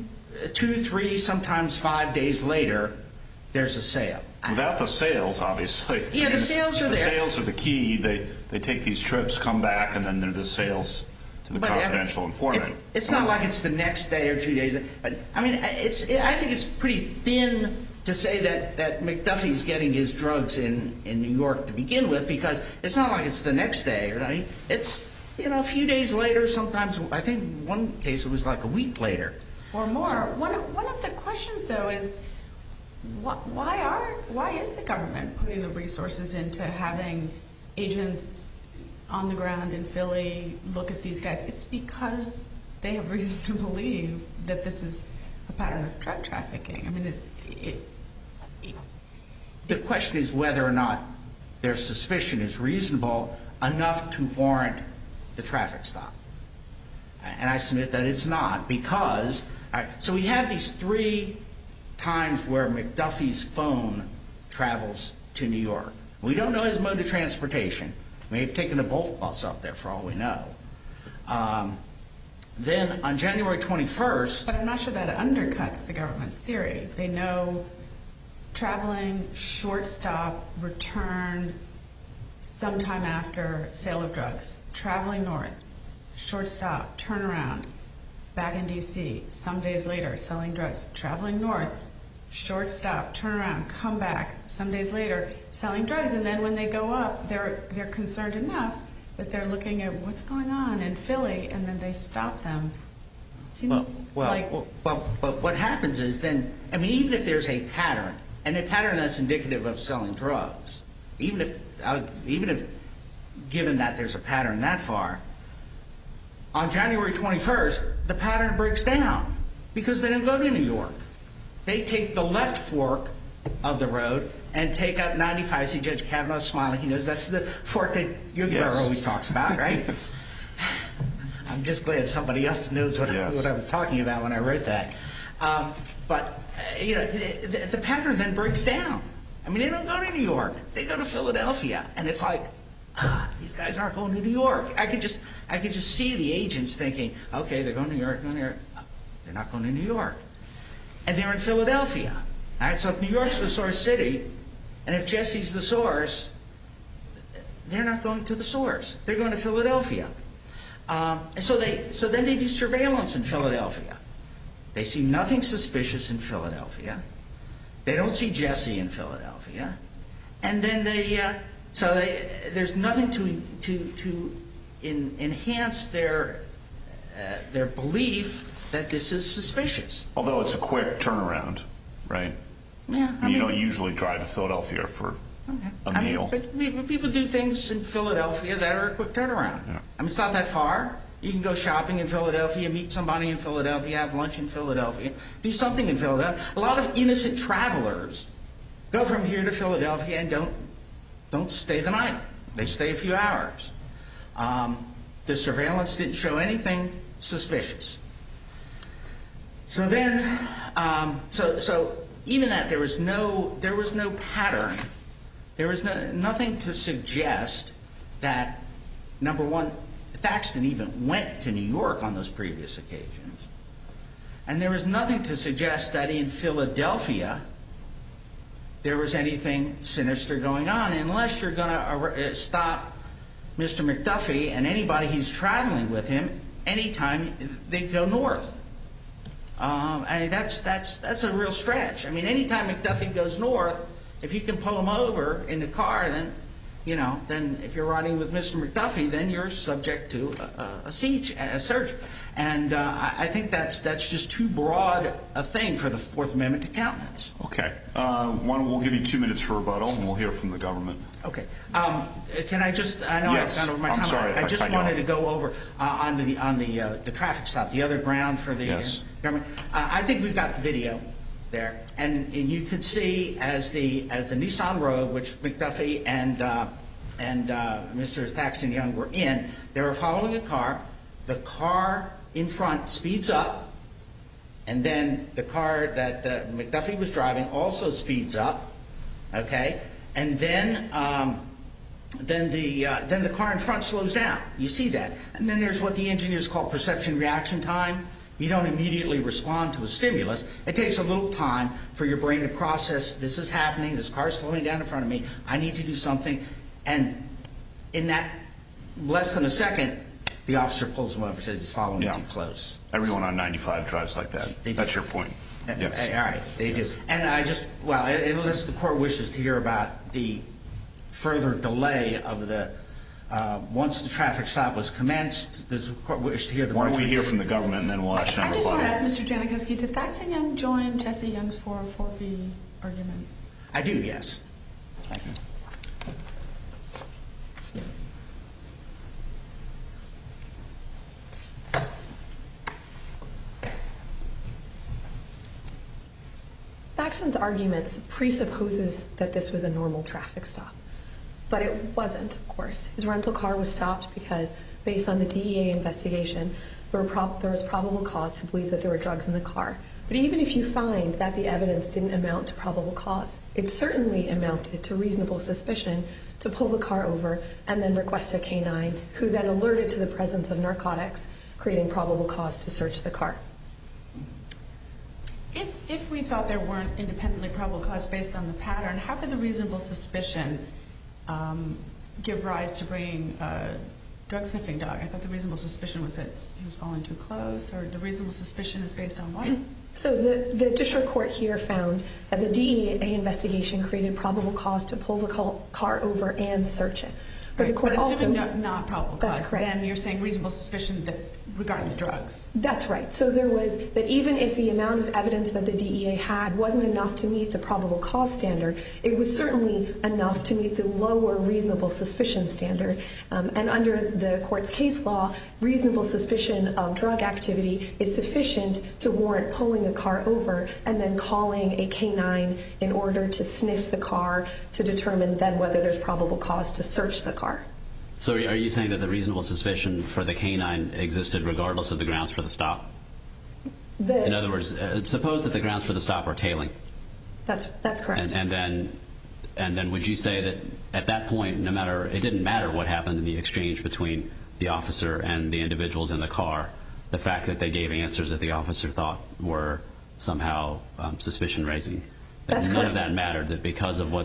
2, 3, sometimes 5 days later, there's a sale. Without the sales, obviously. Yeah, the sales are there. The sales are the key. They take these trips, come back, and then they're the sales to the confidential informant. It's not like it's the next day or 2 days. But, I mean, I think it's pretty thin to say that McDuffie's getting his drugs in New York to begin with, because it's not like it's the next day. Right? It's, a few days later, sometimes, I think one case it was like a week later. Or more. One of the questions, though, is why is the government putting the resources into having agents on the ground in Philly look at these guys? It's because they have reason to believe that this is a pattern of drug trafficking. I mean, the question is whether or not their suspicion is reasonable enough to warrant the traffic stop. And I submit that it's not, because, so we have these 3 times where McDuffie's phone travels to New York. We don't know his mode of transportation. He may have taken a Bolt bus up there for all we know. Then on January 21st... But I'm not sure that undercuts the government's theory. They know traveling, short stop, return sometime after sale of drugs. Traveling north, short stop, turn around, back in D.C., some days later, selling drugs. Traveling north, short stop, turn around, come back, some days later, selling drugs. And then when they go up, they're concerned enough that they're looking at what's going on in Philly, and then they stop them. Seems like... But what happens is then, I mean, even if there's a pattern, and a pattern that's indicative of selling drugs, even if given that there's a pattern that far, on January 21st, the pattern breaks down because they don't go to New York. They take the left fork of the road and take up 95. I see Judge Kavanaugh smiling. He knows that's the fork that your brother always talks about, right? Yes. I'm just glad somebody else knows what I was talking about when I wrote that. But the pattern then breaks down. I mean, they don't go to New York. They go to Philadelphia. And it's like, these guys aren't going to New York. I could just see the agents thinking, okay, they're going to New York, they're not going to New York. And they're in Philadelphia. All right, so if New York's the source city, and if Jesse's the source, they're not going to the source. They're going to Philadelphia. And so then they do surveillance in Philadelphia. They see nothing suspicious in Philadelphia. They don't see Jesse in Philadelphia. And then there's nothing to enhance their belief that this is suspicious. Although it's a quick turnaround, right? Yeah, you don't usually drive to Philadelphia for a meal. But people do things in Philadelphia that are a quick turnaround. Yeah. I mean, it's not that far. You can go shopping in Philadelphia, meet somebody in Philadelphia, have lunch in Philadelphia, do something in Philadelphia. A lot of innocent travelers go from here to Philadelphia and don't stay the night. They stay a few hours. The surveillance didn't show anything suspicious. So then, so even that there was no pattern. There was nothing to suggest that, number one, Thaxton even went to New York on those previous occasions. And there was nothing to suggest that in Philadelphia there was anything sinister going on, unless you're going to stop Mr. McDuffie and anybody he's traveling with him anytime they go north. I mean, that's a real stretch. I mean, anytime McDuffie goes north, if you can pull him over in the car, then if you're riding with Mr. McDuffie, then you're subject to a search. And I think that's just too broad a thing for the Fourth Amendment to countenance. Okay. We'll give you 2 minutes for rebuttal, and we'll hear from the government. Okay. Can I just? I know Yes. I've gone over my time. I'm sorry. I just wanted to go over on the traffic stop, the other ground for the government. I think we've got the video there, and you could see as the Nissan Rogue, which McDuffie and Mr. Thaxton Young were in, they were following a car. The car in front speeds up, and then the car that McDuffie was driving also speeds up. Okay, and then the car in front slows down. You see that, and then there's what the engineers call perception reaction time. You don't immediately respond to a stimulus. It takes a little time for your brain to process, this is happening, this car's slowing down in front of me, I need to do something. And in that less than a second, the officer pulls him over and says he's following too close. Everyone on 95 drives like that. That's your point. Yes. All right, they do. And unless the court wishes to hear about the further delay of the, once the traffic stop was commenced, does the court wish to hear the Why don't we motion? hear from the government and then we'll ask I Senator just want to Butler. ask Mr. Janikowski, did Thaxton Young join Jesse Young's 404B argument? I do, yes. Thank you. Thaxton's arguments presupposes that this was a normal traffic stop. But it wasn't, of course. His rental car was stopped because, based on the DEA investigation, there was probable cause to believe that there were drugs in the car. But even if you find that the evidence didn't amount to probable cause, it certainly amounted to reasonable suspicion to pull the car over and then request a canine, who then alerted to the presence of narcotics, creating probable cause to search the car. If we thought there weren't independently probable cause based on the pattern, how could the reasonable suspicion give rise to bringing a drug-sniffing dog? I thought the reasonable suspicion was that he was following too close, or the reasonable suspicion is based on what? So the district court here found that the DEA investigation created probable cause to pull the car over and search it. But the court assuming also... not probable That's cause, correct. then you're saying reasonable suspicion that regarding the drugs. That's right. So there was that even if the amount of evidence that the DEA had wasn't enough to meet the probable cause standard, it was certainly enough to meet the lower reasonable suspicion standard. And under the court's case law, reasonable suspicion of drug activity is sufficient to warrant pulling a car over and then calling a canine in order to sniff the car to determine then whether there's probable cause to search the car. So are you saying that the reasonable suspicion for the canine existed regardless of the grounds for the stop? In other words, suppose that the grounds for the stop are tailing. That's correct. And then would you say that at that point, it didn't matter what happened in the exchange between the officer and the individuals in the car, the fact that they gave answers that the officer thought were somehow suspicion-raising? That's none correct. of that mattered, that because of what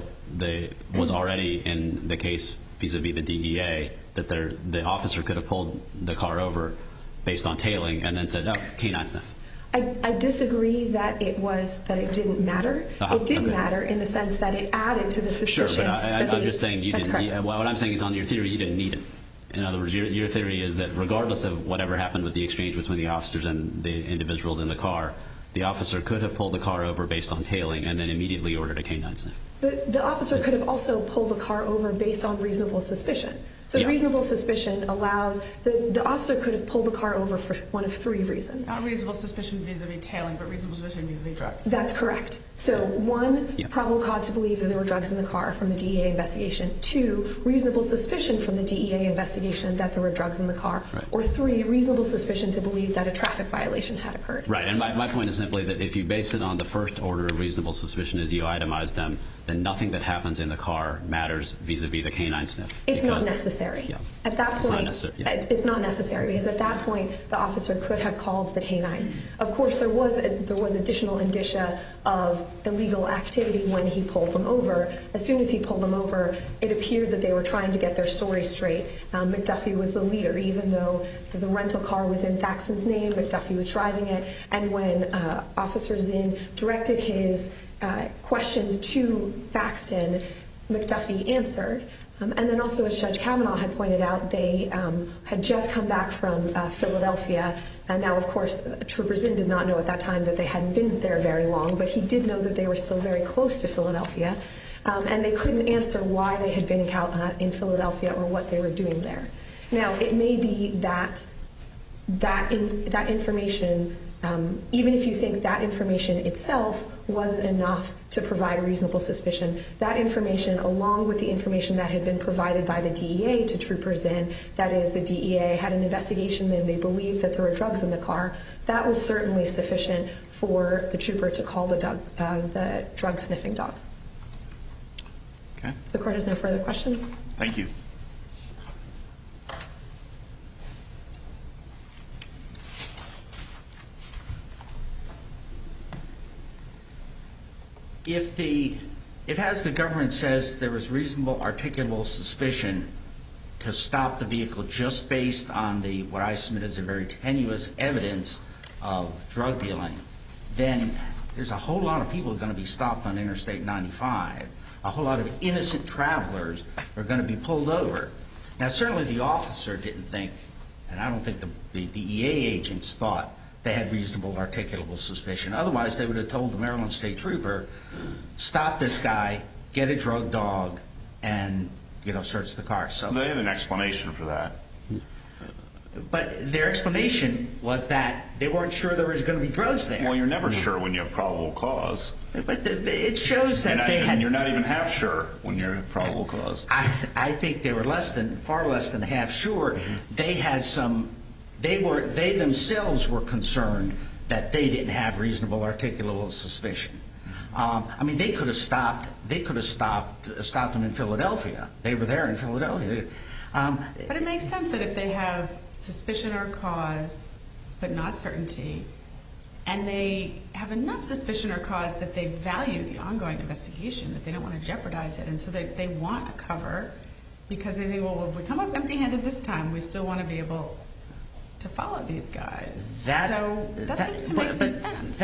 was already in the case vis-a-vis the DEA, that the officer could have pulled the car over based on tailing and then said, oh, canine sniff. I disagree that it didn't matter. It did matter in the sense that it added to the suspicion. Sure, but I'm just saying you That's didn't. correct. What I'm saying is on your theory, you didn't need it. In other words, your theory is that regardless of whatever happened with the exchange between the officers and the individuals in the car, the officer could have pulled the car over based on tailing and then immediately ordered a canine sniff. The officer could have also pulled the car over based on reasonable suspicion. So reasonable suspicion allows the officer could have pulled the car over for one of three reasons. Not reasonable suspicion vis-a-vis tailing, but reasonable suspicion vis-a-vis drugs. That's correct. So one, probable cause to believe that there were drugs in the car from the DEA investigation. Two, reasonable suspicion from the DEA investigation that there were drugs in the car. Right. Or three, reasonable suspicion to believe that a traffic violation had occurred. Right, and my point is simply that if you base it on the first order of reasonable suspicion as you itemize them, then nothing that happens in the car matters vis-a-vis the canine sniff. It's not necessary. Yeah. At that point, It's not necessary, yeah. It's not necessary because at that point the officer could have called the canine. Of course, there was additional indicia of illegal activity when he pulled them over. As soon as he pulled them over, it appeared that they were trying to get their story straight. McDuffie was the leader, even though the rental car was in Thaxton's name. McDuffie was driving it, and when Officer Zinn directed his questions to Thaxton, McDuffie answered. And then also, as Judge Kavanaugh had pointed out, they had just come back from Philadelphia. And now, of course, Trooper Zinn did not know at that time that they hadn't been there very long, but he did know that they were still very close to Philadelphia. And they couldn't answer why they had been in Philadelphia or what they were doing there. Now, it may be that information, even if you think that information itself wasn't enough to provide a reasonable suspicion, that information, along with the information that had been provided by the DEA to Trooper Zinn, that is, the DEA had an investigation and they believed that there were drugs in the car, that was certainly sufficient for the trooper to call the drug-sniffing dog. Okay. If the court has no further questions. Thank you. If as the government says there was reasonable articulable suspicion to stop the vehicle just based on what I submit as a very tenuous evidence of drug dealing, then there's a whole lot of people going to be stopped on Interstate 95. A whole lot of innocent travelers are going to be pulled over. Now, certainly the officer didn't think, and I don't think the DEA agents thought they had reasonable articulable suspicion. Otherwise, they would have told the Maryland State Trooper, stop this guy, get a drug dog, and, search the car. So they have an explanation for that. But their explanation was that they weren't sure there was going to be drugs there. Well, you're never sure when you have probable cause. But it shows that You're not even half sure when you have probable cause. I think they were far less than half sure. They had they themselves were concerned that they didn't have reasonable articulable suspicion. They could have stopped them in Philadelphia. They were there in Philadelphia. But it makes sense that if they have suspicion or cause, but not certainty, and they have enough suspicion or cause that they value the ongoing investigation, that they don't want to jeopardize it, and so they want a cover because they think, well, if we come up empty-handed this time, we still want to be able to follow these guys. So that seems to make some sense.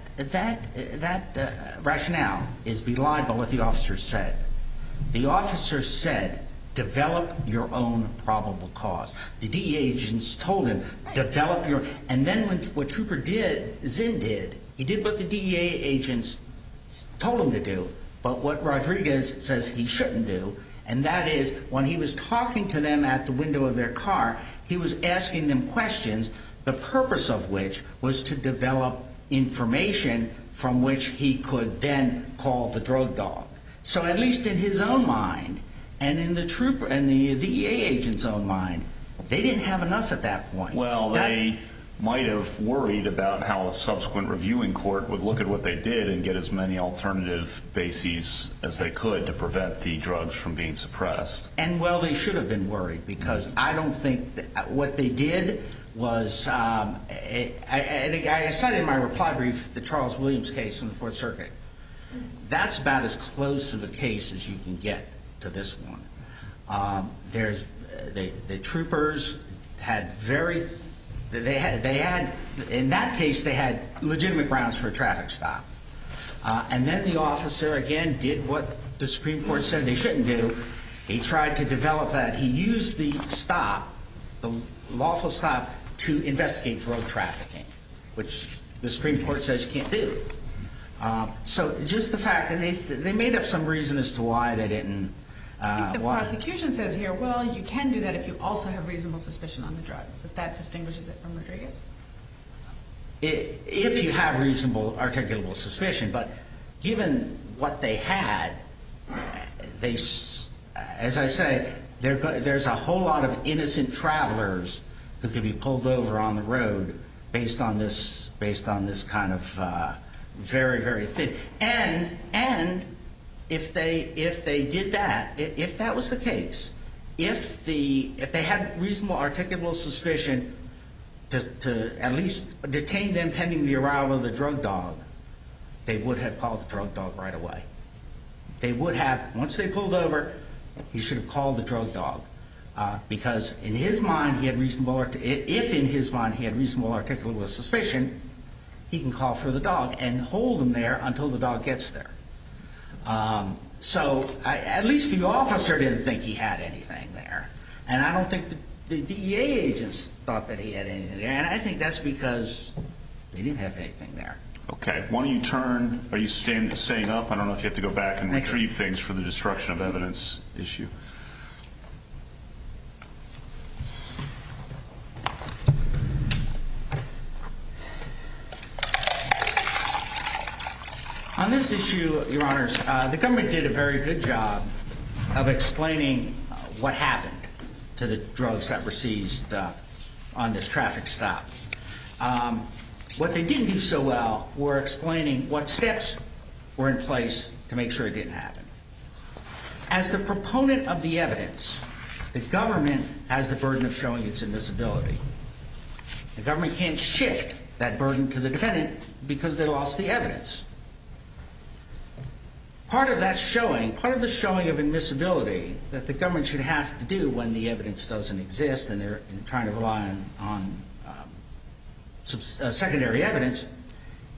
That rationale is belied by what the officer said. The officer said, develop your own probable cause. The DEA agents told him, develop your... And then what Trooper Zinn did, he did what the DEA agents told him to do, but what Rodriguez says he shouldn't do, and that is when he was talking to them at the window of their car, he was asking them questions, the purpose of which was to develop information from which he could then call the drug dog. So at least in his own mind, and in the trooper and the DEA agent's own mind, they didn't have enough at that point. Well, they might have worried about how a subsequent reviewing court would look at what they did and get as many alternative bases as they could to prevent the drugs from being suppressed. And, well, they should have been worried because I don't think what they did was, I cited in my reply brief the Charles Williams case from the Fourth Circuit. That's about as close to the case as you can get to this one. The troopers had in that case they had legitimate grounds for a traffic stop. And then the officer again did what the Supreme Court said they shouldn't do. He tried to develop that. He used the stop, the lawful stop, to investigate drug trafficking, which the Supreme Court says you can't do. So just the fact that they made up some reason as to why they didn't. I think the prosecution says here, well, you can do that if you also have reasonable suspicion on the drugs. That distinguishes it from Rodriguez? If you have reasonable articulable suspicion, but given what they had, as I say, there's a whole lot of innocent travelers who could be pulled over on the road based on this kind of very, very thin. And if they did that, if that was the case, if they had reasonable articulable suspicion to at least detain them pending the arrival of the drug dog, they would have called the drug dog right away. They would have, once they pulled over, he should have called the drug dog. Because in his mind, if in his mind he had reasonable articulable suspicion, he can call for the dog and hold him there until the dog gets there. So at least the officer didn't think he had anything there. And I don't think the DEA agents thought that he had anything there. And I think that's because they didn't have anything there. Okay. Why don't you turn? Are you staying up? I don't know if you have to go back and retrieve things for the destruction of evidence issue. On this issue, Your Honors, the government did a very good job of explaining what happened to the drugs that were seized on this traffic stop. What they didn't do so well were explaining what steps were in place to make sure it didn't happen. As the proponent of the evidence, the government has the burden of showing its admissibility. The government can't shift that burden to the defendant because they lost the evidence. Part of the showing of admissibility that the government should have to do when the evidence doesn't exist and they're trying to rely on secondary evidence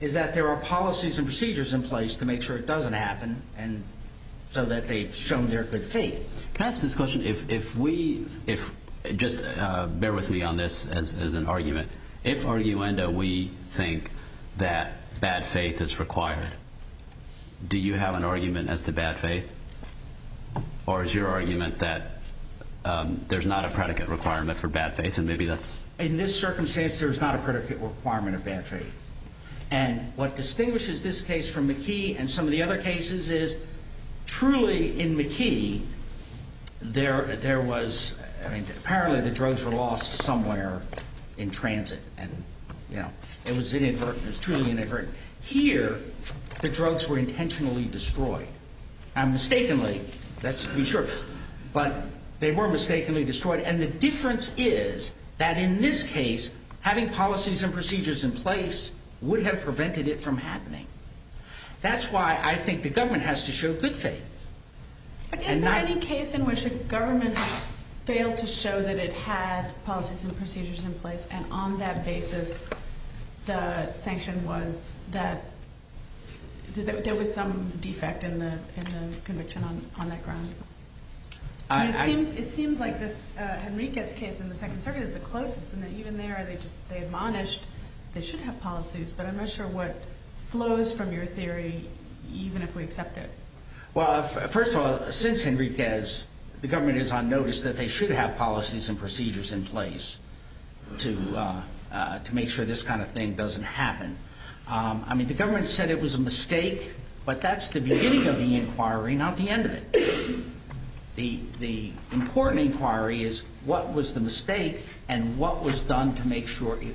is that there are policies and procedures in place to make sure it doesn't happen, and so that they've shown their good faith. Can I ask this question? If just bear with me on this as an argument. If arguendo we think that bad faith is required, do you have an argument as to bad faith? Or is your argument that there's not a predicate requirement for bad faith, and maybe that's... In this circumstance, there's not a predicate requirement of bad faith. And what distinguishes this case from McKee and some of the other cases is, truly in McKee, there was, apparently the drugs were lost somewhere in transit, and, it was inadvertent. It was truly inadvertent. Here, the drugs were intentionally destroyed. Mistakenly, that's to be sure, but they were mistakenly destroyed. And the difference is that in this case, having policies and procedures in place would have prevented it from happening. That's why I think the government has to show good faith. But is there any case in which the government failed to show that it had policies and procedures in place, and on that basis, the sanction was that there was some defect in the conviction on that ground? It seems like this Henriquez case in the Second Circuit is the closest, and that even there they admonished they should have policies, but I'm not sure what flows from your theory, even if we accept it. Well, first of all, since Henriquez, the government is on notice that they should have policies and procedures in place to make sure this kind of thing doesn't happen. The government said it was a mistake, but that's the beginning of the inquiry, not the end of it. The important inquiry is what was the mistake and what was done to make sure it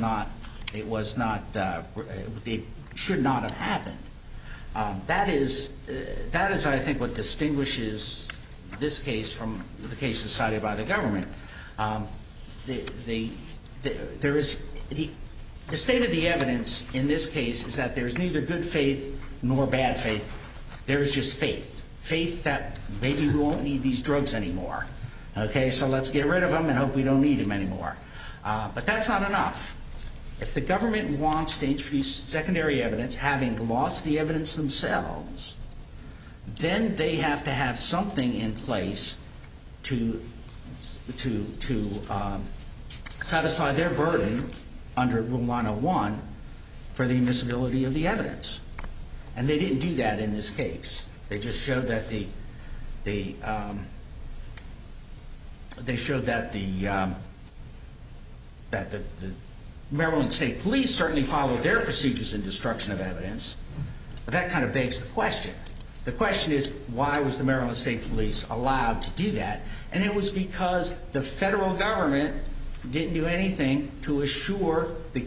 should not have happened. That is, I think, what distinguishes this case from the cases cited by the government. The state of the evidence in this case is that there's neither good faith nor bad faith. There is just faith. Faith that maybe we won't need these drugs anymore. Okay, so let's get rid of them and hope we don't need them anymore. But that's not enough. If the government wants to introduce secondary evidence, having lost the evidence themselves, then they have to have something in place to satisfy their burden under Rule 901 for the admissibility of the evidence. And they didn't do that in this case. They just showed that the Maryland State Police certainly followed their procedures in destruction of evidence. But that kind of begs the question. The question is, why was the Maryland State Police allowed to do that? And it was because the federal government didn't do anything to assure the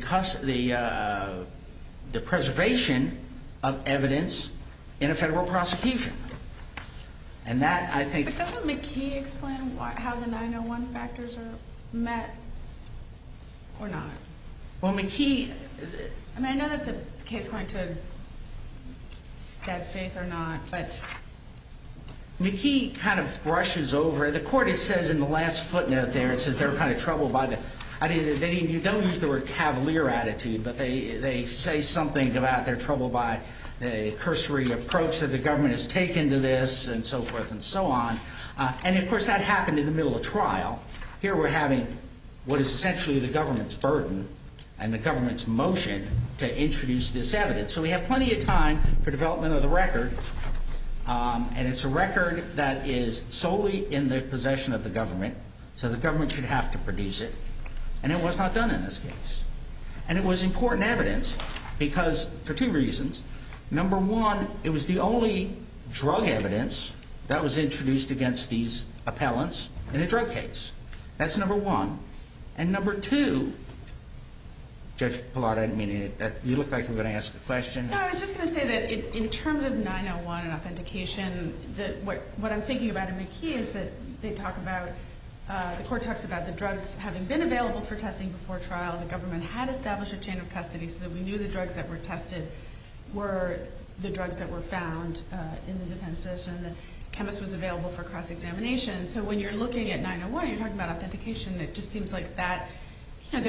preservation of evidence in a federal prosecution. And that, I think... But doesn't McKee explain how the 901 factors are met or not? Well, McKee... I know that's a case going to bad faith or not, but... McKee kind of brushes over. The court, it says in the last footnote there, it says they were kind of troubled by the... They don't use the word cavalier attitude, but they say something about they're troubled by the cursory approach that the government has taken to this and so forth and so on. And, of course, that happened in the middle of trial. Here we're having what is essentially the government's burden and the government's motion to introduce this evidence. So we have plenty of time for development of the record, and it's a record that is solely in the possession of the government, so the government should have to produce it. And it was not done in this case. And it was important evidence because, for two reasons. Number one, it was the only drug evidence that was introduced against these appellants in a drug case. That's number one. And number two, Judge Pillard, I didn't mean it. You looked like you were going to ask a question. No, I was just going to say that in terms of 901 and authentication, what I'm thinking about in McKee is that they talk about, the court talks about the drugs having been available for testing before trial. The government had established a chain of custody so that we knew the drugs that were tested were the drugs that were found in the defense position. The chemist was available for cross-examination. So when you're looking at 901, you're talking about authentication. It just seems like that,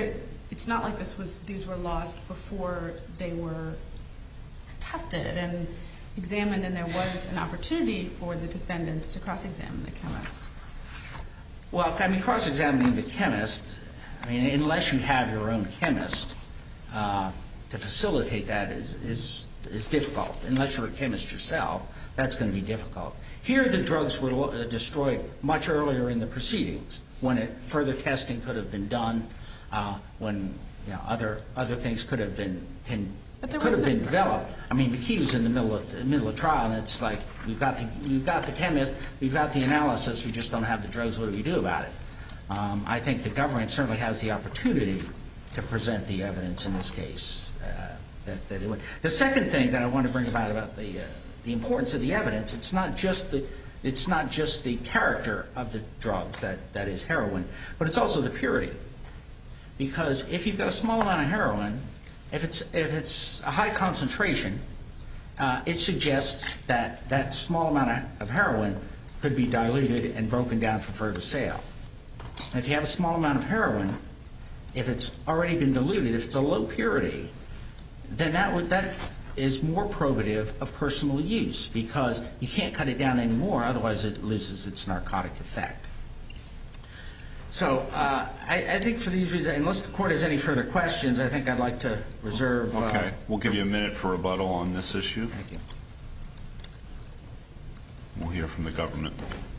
it's not like these were lost before they were tested and examined, and there was an opportunity for the defendants to cross-examine the chemist. Well, I mean, cross-examining the chemist, I mean, unless you have your own chemist, to facilitate that is difficult. Unless you're a chemist yourself, that's going to be difficult. Here, the drugs were destroyed much earlier in the proceedings, when further testing could have been done, when other things could have been developed. I mean, McKee was in the middle of trial, and it's like we've got the chemist, we've got the analysis, we just don't have the drugs. What do we do about it? I think the government certainly has the opportunity to present the evidence in this case. The second thing that I want to bring about the importance of the evidence, it's not just the character of the drugs that is heroin, but it's also the purity. Because if you've got a small amount of heroin, if it's a high concentration, it suggests that small amount of heroin could be diluted and broken down for further sale. And if you have a small amount of heroin, if it's already been diluted, if it's a low purity, then that is more probative of personal use, because you can't cut it down anymore, otherwise it loses its narcotic effect. So I think for these reasons, unless the court has any further questions, I think I'd like to reserve. Okay, we'll give you a minute for rebuttal on this issue. Thank you. We'll hear from the government.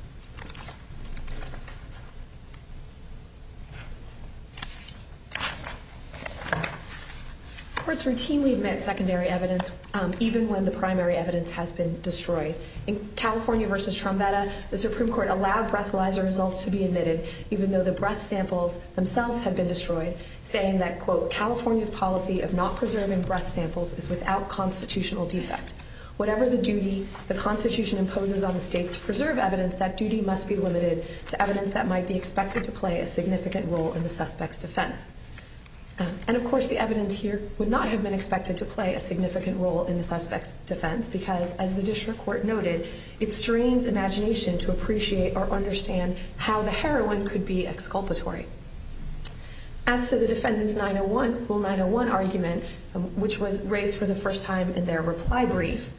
Courts routinely admit secondary evidence, even when the primary evidence has been destroyed. In California versus Trombetta, the Supreme Court allowed breathalyzer results to be admitted, even though the breath samples themselves had been destroyed, saying that, quote, California's policy of not preserving breath samples is without constitutional defect. Whatever the duty the Constitution imposes on the states to preserve evidence, that duty must be limited to evidence that might be expected to play a significant role in the suspect's defense. And of course, the evidence here would not have been expected to play a significant role in the suspect's defense because, as the district court noted, it strains imagination to appreciate or understand how the heroin could be exculpatory. As to the defendant's Rule 901 argument, which was raised for the first time in their reply brief,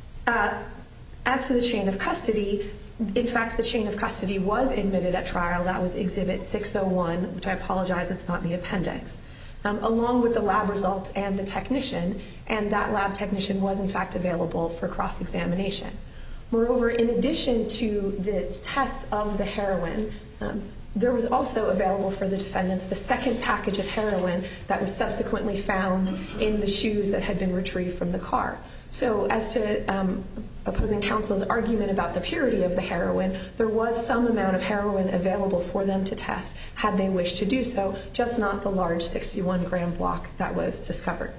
as to the chain of custody, in fact, the chain of custody was admitted at trial. That was Exhibit 601, which I apologize, it's not in the appendix, along with the lab results and the technician, and that lab technician was, in fact, available for cross-examination. Moreover, in addition to the tests of the heroin, there was also available for the defendants the second package of heroin that was subsequently found in the shoes that had been retrieved from the car. So as to opposing counsel's argument about the purity of the heroin, there was some amount of heroin available for them to test had they wished to do so, just not the large 61-gram block that was discovered.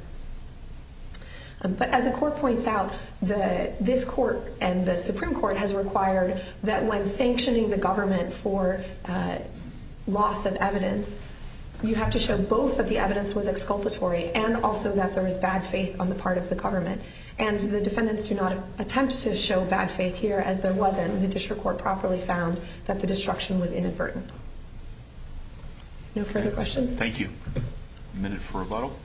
But as the court points out, this court and the Supreme Court has required that when sanctioning the government for loss of evidence, you have to show both that the evidence was exculpatory and also that there was bad faith on the part of the government. And the defendants do not attempt to show bad faith here, as there wasn't. The district court properly found that the destruction was inadvertent. No further questions? Thank you. A minute for rebuttal.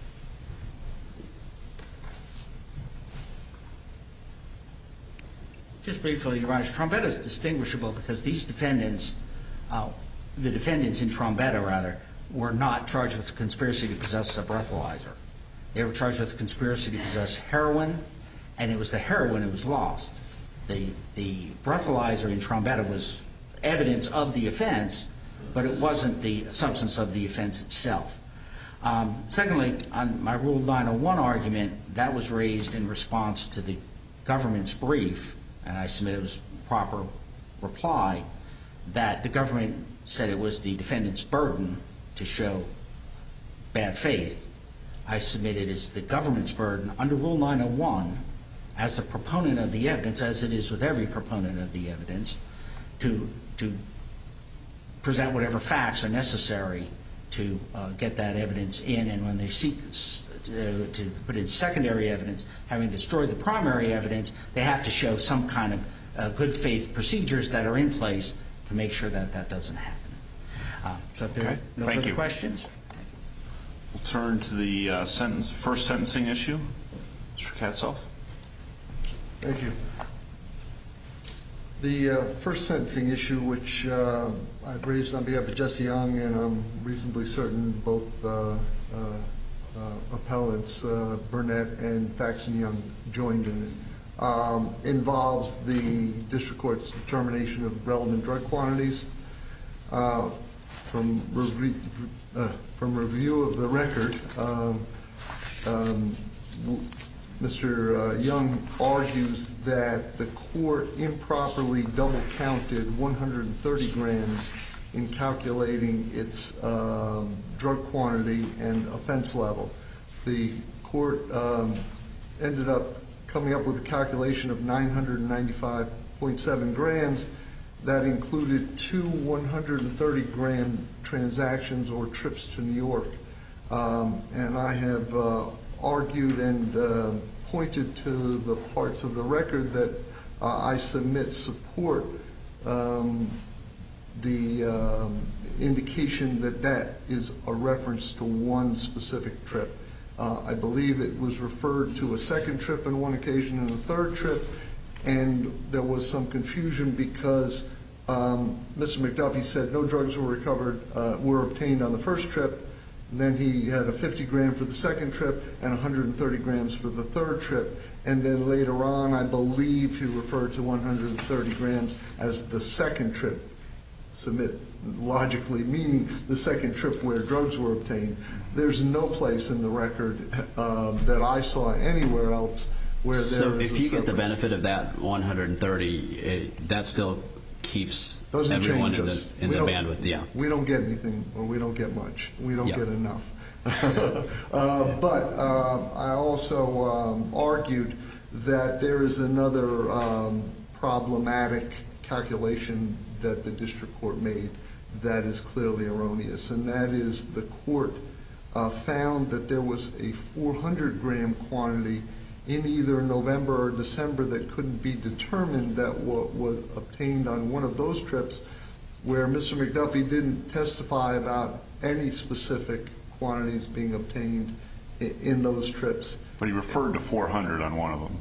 Just briefly, Your Honor, Trombetta is distinguishable because these defendants, the defendants in Trombetta, rather, were not charged with conspiracy to possess a breathalyzer. They were charged with conspiracy to possess heroin, and it was the heroin that was lost. The breathalyzer in Trombetta was evidence of the offense, but it wasn't the substance of the offense itself. Secondly, on my Rule 901 argument, that was raised in response to the government's brief, and I submit it was a proper reply, that the government said it was the defendant's burden to show bad faith. I submit it as the government's burden under Rule 901 as the proponent of the evidence, as it is with every proponent of the evidence, to present whatever facts are necessary to get that evidence in. And when they seek to put in secondary evidence, having destroyed the primary evidence, they have to show some kind of good faith procedures that are in place to make sure that that doesn't happen. So if there are no further questions. We'll turn to the first sentencing issue. Mr. Katzoff. Thank you. The first sentencing issue, which I've raised on behalf of Jesse Young, and I'm reasonably certain both appellants, Burnett and Faxon Young, joined in it, involves the district court's determination of relevant drug quantities. From review of the record, Mr. Young argues that the court improperly double counted 130 grams in calculating its drug quantity and offense level. The court ended up coming up with a calculation of 995.7 grams. That included 2 130-gram transactions or trips to New York. And I have argued and pointed to the parts of the record that I submit support the indication that that is a reference to one specific trip. I believe it was referred to a second trip on one occasion and a third trip, and there was some confusion because Mr. McDuffie said no drugs were obtained on the first trip, and then he had a 50-gram for the second trip and 130 grams for the third trip, and then later on I believe he referred to 130 grams as the second trip, logically meaning the second trip where drugs were obtained. There's no place in the record that I saw anywhere else where there is a So if you get the separate benefit of that 130, that still keeps Doesn't everyone change in us. the bandwidth. Yeah. We don't get anything, or we don't get much. We don't Yeah. get enough. But I also argued that there is another problematic calculation that the district court made that is clearly erroneous, and that is the court found that there was a 400-gram quantity in either November or December that couldn't be determined that was obtained on one of those trips, where Mr. McDuffie didn't testify about any specific quantities being obtained in those trips. But he referred to 400 on one of them.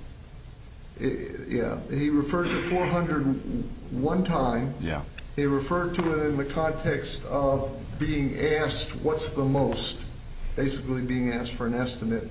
Yeah, he referred to 400 one time. Yeah. He referred to it in the context of being asked what's the most, basically being asked for an estimate.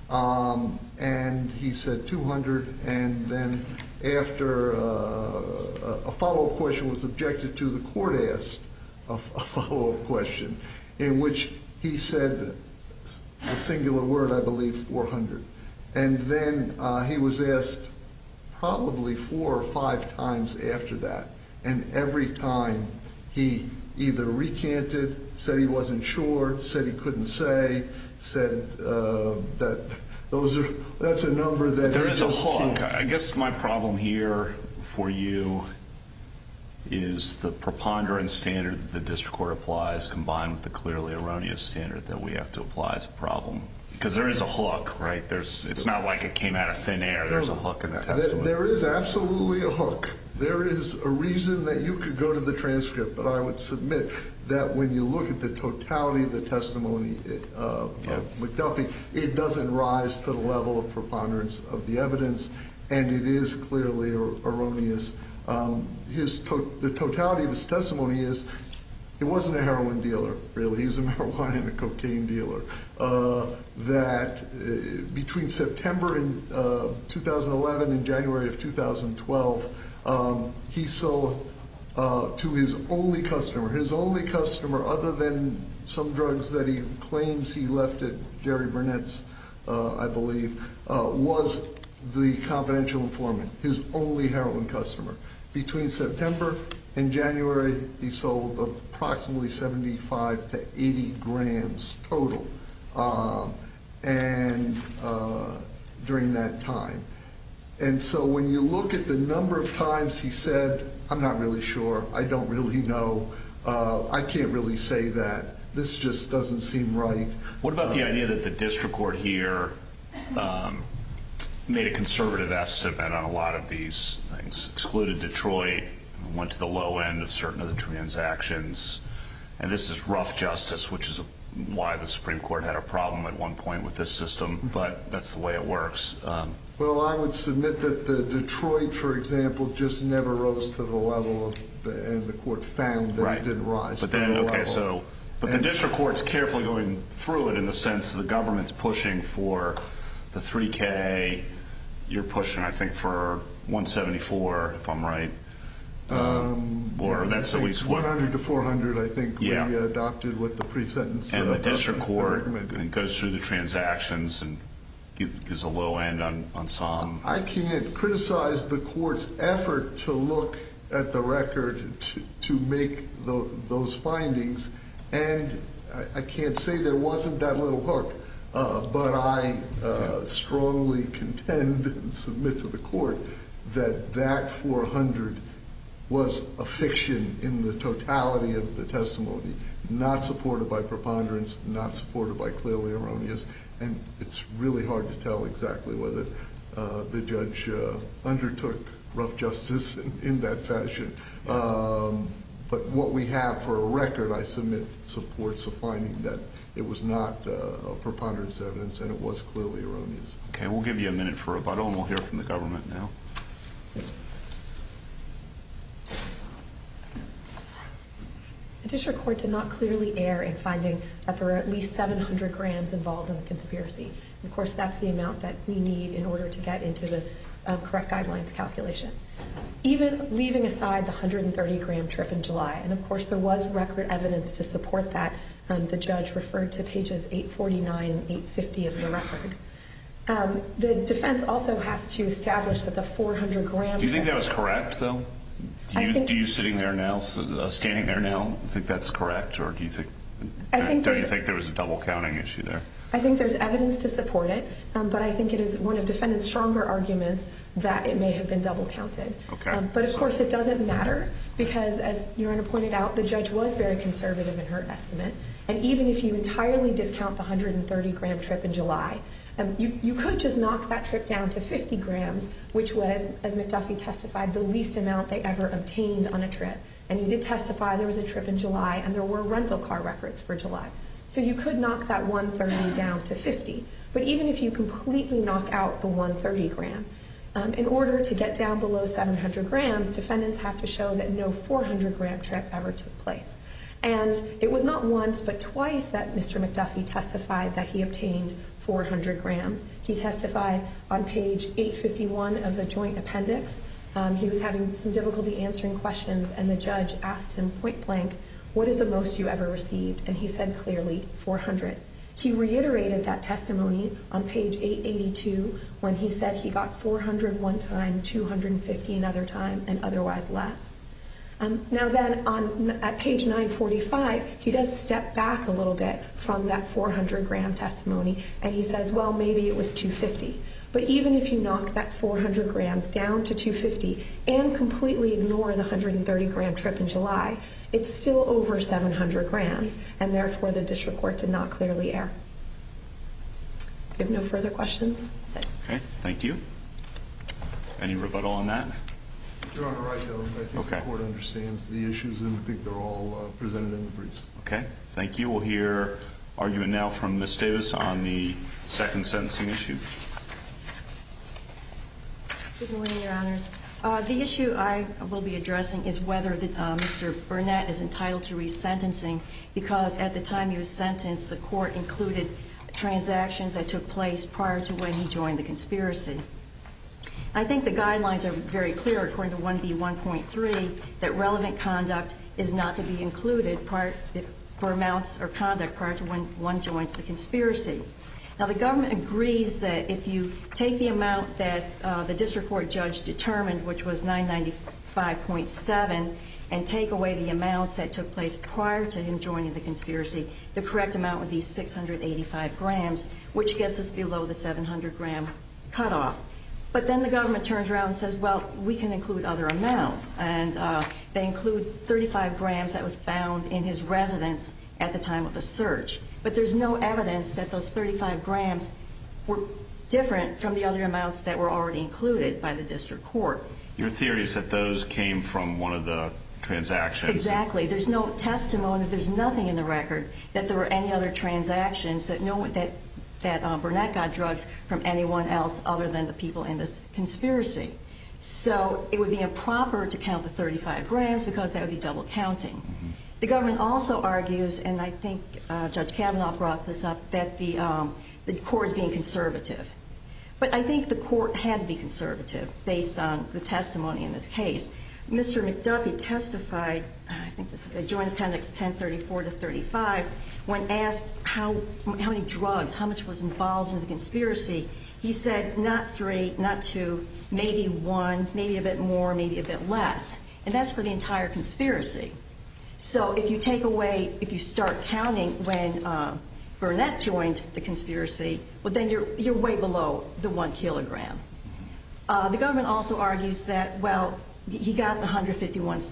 And he said 200, and then after a follow-up question was objected to, the court asked a follow-up question in which he said the singular word, I believe, 400. And then he was asked probably 4 or 5 times after that. And every time he either recanted, said he wasn't sure, said he couldn't say, said that that's a number that There is a hook. can't. I guess my problem here for you is the preponderance standard that the district court applies combined with the clearly erroneous standard that we have to apply as a problem. Because there is a hook, right? It's not like it came out of thin air. There's a hook in the testimony. There is absolutely a hook. There is a reason that you could go to the transcript, but I would submit that when you look at the totality of the testimony of McDuffie, it doesn't rise to the level of preponderance of the evidence, and it is clearly erroneous. The totality of his testimony is he wasn't a heroin dealer, really. He was a marijuana and a cocaine dealer. That between September 2011 and January of 2012, he sold to his only customer other than some drugs that he claims he left at Jerry Burnett's, I believe, was the confidential informant, his only heroin customer. Between September and January, he sold approximately 75 to 80 grams total, and during that time. And so when you look at the number of times he said, I'm not really sure, I don't really know, I can't really say that, this just doesn't seem right. What about the idea that the district court here made a conservative estimate on a lot of these things, excluded Detroit, went to the low end of certain of the transactions, and this is rough justice, which is why the Supreme Court had a problem at one point with this system, but that's the way it works. Well, I would submit that the Detroit, for example, just never rose to the level of, and the court found that it didn't rise to the level. But the district court's carefully going through it in the sense that the government's pushing for the 3K. You're pushing, I think, for 174, if I'm right. Or that's at least what 100 to 400. I think we adopted with the pre-sentence. And the district court goes through the transactions and gives a low end on some. I can't criticize the court's effort to look at the record to make those findings, and I can't say there wasn't that little hook, but I strongly contend and submit to the court that 400 was a fiction in the totality of the testimony, not supported by preponderance, not supported by clearly erroneous, and it's really hard to tell exactly whether the judge undertook rough justice in that fashion. But what we have for a record, I submit, supports a finding that it was not a preponderance evidence and it was clearly erroneous. Okay, we'll give you a minute for rebuttal and we'll hear from the government now. The district court did not clearly err in finding that there were at least 700 grams involved in the conspiracy. And of course, that's the amount that we need in order to get into the correct guidelines calculation. Even leaving aside the 130-gram trip in July, and of course there was record evidence to support that, the judge referred to pages 849 and 850 of the record. The defense also has to establish that the 400-gram. Do you think that was correct, though? Do you sitting there now, standing there now, think that's correct, or do you think there was a double counting issue there? I think there's evidence to support it, but I think it is one of defendant's stronger arguments that it may have been double counted. Okay. But of course it doesn't matter because, as Your Honor pointed out, the judge was very conservative in her estimate. And even if you entirely discount the 130-gram trip in July, you could just knock that trip down to 50 grams, which was, as McDuffie testified, the least amount they ever obtained on a trip. And he did testify there was a trip in July, and there were rental car records for July. So you could knock that 130 down to 50. But even if you completely knock out the 130 gram, in order to get down below 700 grams, defendants have to show that no 400-gram trip ever took place. And it was not once but twice that Mr. McDuffie testified that he obtained 400 grams. He testified on page 851 of the joint appendix. He was having some difficulty answering questions, and the judge asked him point blank, "What is the most you ever received?" And he said clearly, 400. He reiterated that testimony on page 882 when he said he got 400 one time, 250 another time, and otherwise less. Now then, at page 945, he does step back a little bit from that 400-gram testimony, and he says, well, maybe it was 250. But even if you knock that 400 grams down to 250 and completely ignore the 130-gram trip in July, it's still over 700 grams, and therefore the district court did not clearly err. If you have no further questions, that's it. Okay, thank you. Any rebuttal on that? Your Honor, I don't. I think the court understands the issues, and I think they're all presented in the briefs. Okay, thank you. We'll hear argument now from Ms. Davis on the second sentencing issue. Good morning, Your Honors. The issue I will be addressing is whether Mr. Burnett is entitled to resentencing because at the time he was sentenced, the court included transactions that took place prior to when he joined the conspiracy. I think the guidelines are very clear, according to 1B1.3, that relevant conduct is not to be included for amounts or conduct prior to when one joins the conspiracy. Now, the government agrees that if you take the amount that the district court judge determined, which was 995.7, and take away the amounts that took place prior to him joining the conspiracy, the correct amount would be 685 grams, which gets us below the 700-gram cutoff. But then the government turns around and says, well, we can include other amounts. And they include 35 grams that was found in his residence at the time of the search. But there's no evidence that those 35 grams were different from the other amounts that were already included by the district court. Your theory is that those came from one of the transactions. Exactly. There's no testimony, there's nothing in the record that there were any other transactions, that Burnett got drugs from anyone else other than the people in this conspiracy. So it would be improper to count the 35 grams because that would be double counting. Mm-hmm. The government also argues, and I think Judge Kavanaugh brought this up, that the court is being conservative. But I think the court had to be conservative based on the testimony in this case. Mr. McDuffie testified, I think this is a Joint Appendix 1034 to 35, when asked how many drugs, how much was involved in the conspiracy. He said not 3, not 2, maybe 1, maybe a bit more, maybe a bit less. And that's for the entire conspiracy. So if you take away, if you start counting when Burnett joined the conspiracy, well, then you're way below the 1 kilogram. The government also argues that, well, he got the 151-month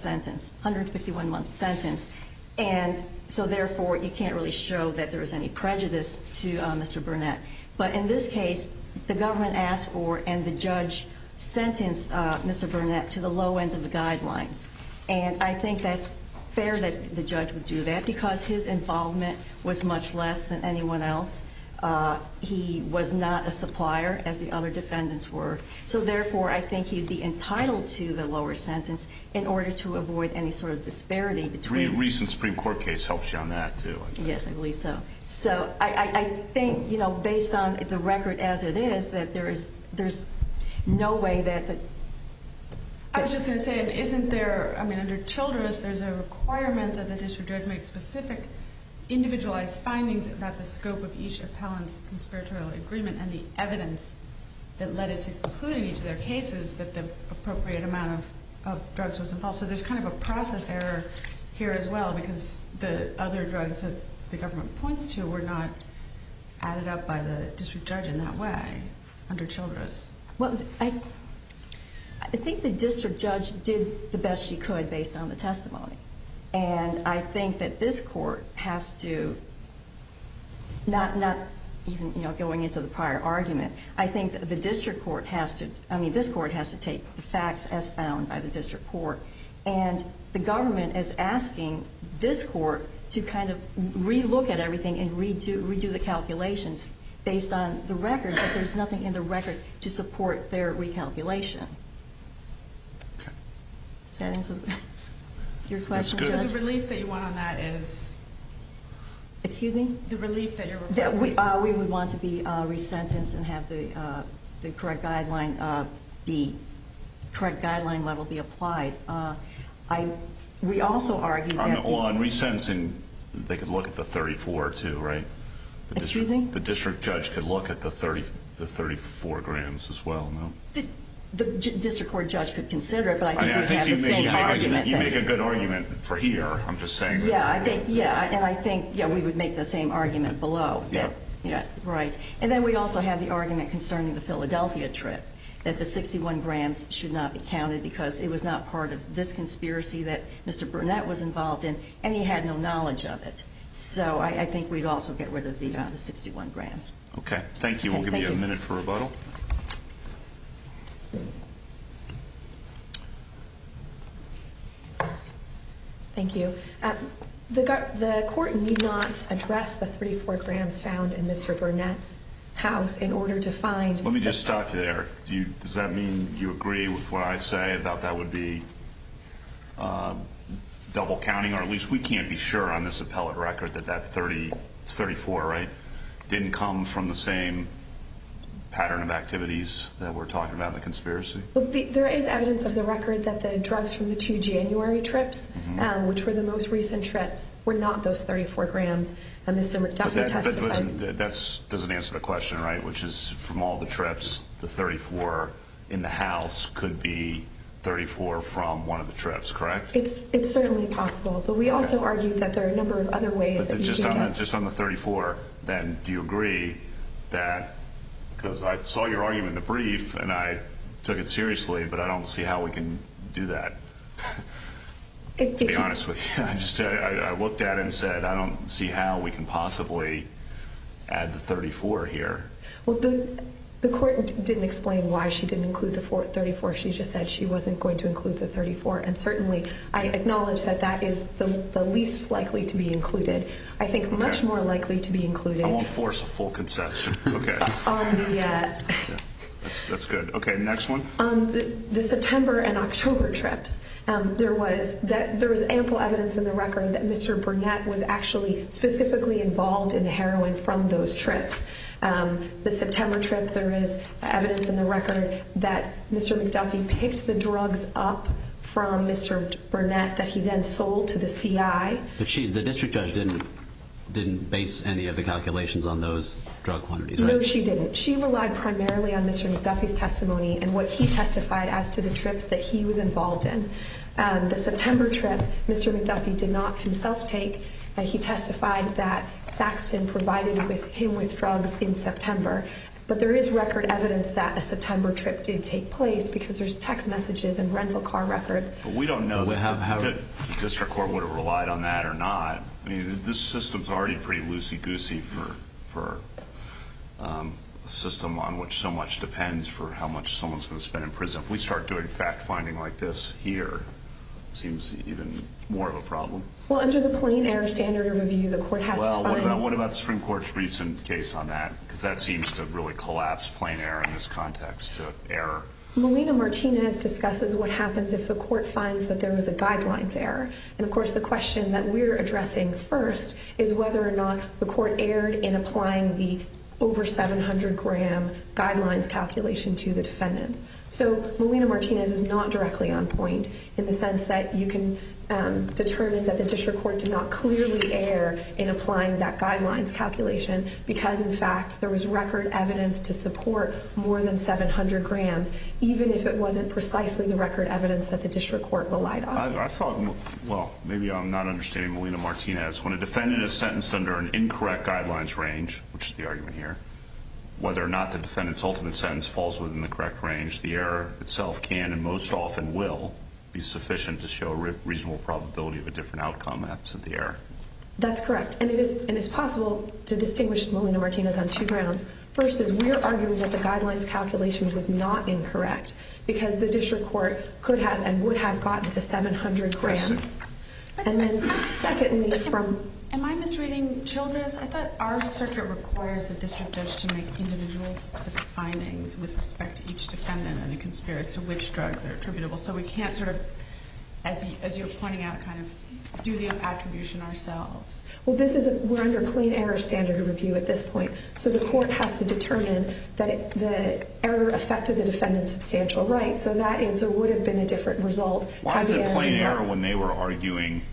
sentence, and so therefore you can't really show that there was any prejudice to Mr. Burnett. But in this case, the government asked for, and the judge sentenced Mr. Burnett to the low end of the guidelines. And I think that's fair that the judge would do that because his involvement was much less than anyone else. He was not a supplier, as the other defendants were. So therefore, I think he'd be entitled to the lower sentence in order to avoid any sort of disparity between... Recent Supreme Court case helps you on that, too. Yes, I believe so. So I think, based on the record as it is, that there's no way that the... I was just going to say, isn't there, under Childress, there's a requirement that the district judge make specific individualized findings about the scope of each appellant's conspiratorial agreement and the evidence that led it to concluding each of their cases that the appropriate amount of drugs was involved. So there's kind of a process error here as well because the other drugs that the government points to were not added up by the district judge in that way under Childress. Well, I think the district judge did the best she could based on the testimony. And I think that this court has to, not even going into the prior argument, I think that the district court has to, this court has to take the facts as found by the district court. And the government is asking this court to kind of re-look at everything and redo the calculations based on the record, but there's nothing in the record to support their recalculation. Okay. Does that answer your question, Judge? So the relief that you want on that is? Excuse me? The relief that you're requesting? We would want to be resentenced and have the correct guideline level be applied. We also argued that on resentencing, they could look at the 34 too, right? Excuse me? The district judge could look at the 34 grams as well, no? The district court judge could consider it, but I think we have the same argument. You make a good argument for here. I'm just saying. Yeah, I think we would make the same argument below. Yeah, right. And then we also have the argument concerning the Philadelphia trip, that the 61 grams should not be counted because it was not part of this conspiracy that Mr. Burnett was involved in, and he had no knowledge of it. So I think we'd also get rid of the 61 grams. Okay, thank you. We'll give you a minute for rebuttal. Thank you. The court need not address the 34 grams found in Mr. Burnett's house in order to find... Let me just stop you there. Does that mean you agree with what I say about that would be double counting, or at least we can't be sure on this appellate record that 34, right, didn't come from the same pattern of activities that we're talking about in the conspiracy? Well, there is evidence of the record that the drugs from the 2 January trips, which were the most recent trips, were not those 34 grams. Mr. McDuffie testified... But that doesn't answer the question, right, which is from all the trips, the 34 in the house could be 34 from one of the trips, correct? It's certainly possible, but we also argue that there are a number of other ways that you can get... Just on the 34, then, do you agree that... Because I saw your argument in the brief, and I took it seriously, but I don't see how we can do that, to be honest with you. I looked at it and said, I don't see how we can possibly add the 34 here. Well, The court didn't explain why she didn't include the 34. She just said she wasn't going to include the 34. And certainly I acknowledge that that is the least likely to be included. I think much more likely to be included. I won't force a full concession. Okay. That's good. Okay, next one. On the September and October trips, there was ample evidence in the record that Mr. Burnett was actually specifically involved in the heroin from those trips. The September trip, there is evidence in the record that Mr. McDuffie picked the drugs up from Mr. Burnett that he then sold to the CI. But the district judge didn't base any of the calculations on those drug quantities, right? No, she didn't. She relied primarily on Mr. McDuffie's testimony and what he testified as to the trips that he was involved in. The September trip, Mr. McDuffie did not himself take. He testified that Thaxton provided him with drugs in September. But there is record evidence that a September trip did take place because there's text messages and rental car records. But we don't know that the district court would have relied on that or not. I mean, this system's already pretty loosey-goosey for a system on which so much depends for how much someone's going to spend in prison. If we start doing fact-finding like this here, it seems even more of a problem. Well, under the plain error standard of review, the court has to find... Well, what about the Supreme Court's recent case on that? Because that seems to really collapse plain error in this context to error. Molina-Martinez discusses what happens if the court finds that there was a guidelines error. And, of course, the question that we're addressing first is whether or not the court erred in applying the over 700-gram guidelines calculation to the defendants. So Molina-Martinez is not directly on point in the sense that you can determine that the district court did not clearly err in applying that guidelines calculation because, in fact, there was record evidence to support more than 700 grams, even if it wasn't precisely the record evidence that the district court relied on. I thought, well, maybe I'm not understanding Molina-Martinez. When a defendant is sentenced under an incorrect guidelines range, which is the argument here, whether or not the defendant's ultimate sentence falls within the correct range, the error itself can and most often will be sufficient to show a reasonable probability of a different outcome absent the error. That's correct. And it is possible to distinguish Molina-Martinez on two grounds. First is we're arguing that the guidelines calculation was not incorrect because the district court could have and would have gotten to 700 grams. And then secondly, Am I misreading Childress? I thought our circuit requires a district judge to make individual specific findings with respect to each defendant and a conspiracy to which drugs are attributable. So we can't sort of, as you're pointing out, kind of do the attribution ourselves. Well, we're under plain error standard of review at this point. So the court has to determine that the error affected the defendant's substantial right. So that is, there would have been a different result. Why is it plain error when they were arguing?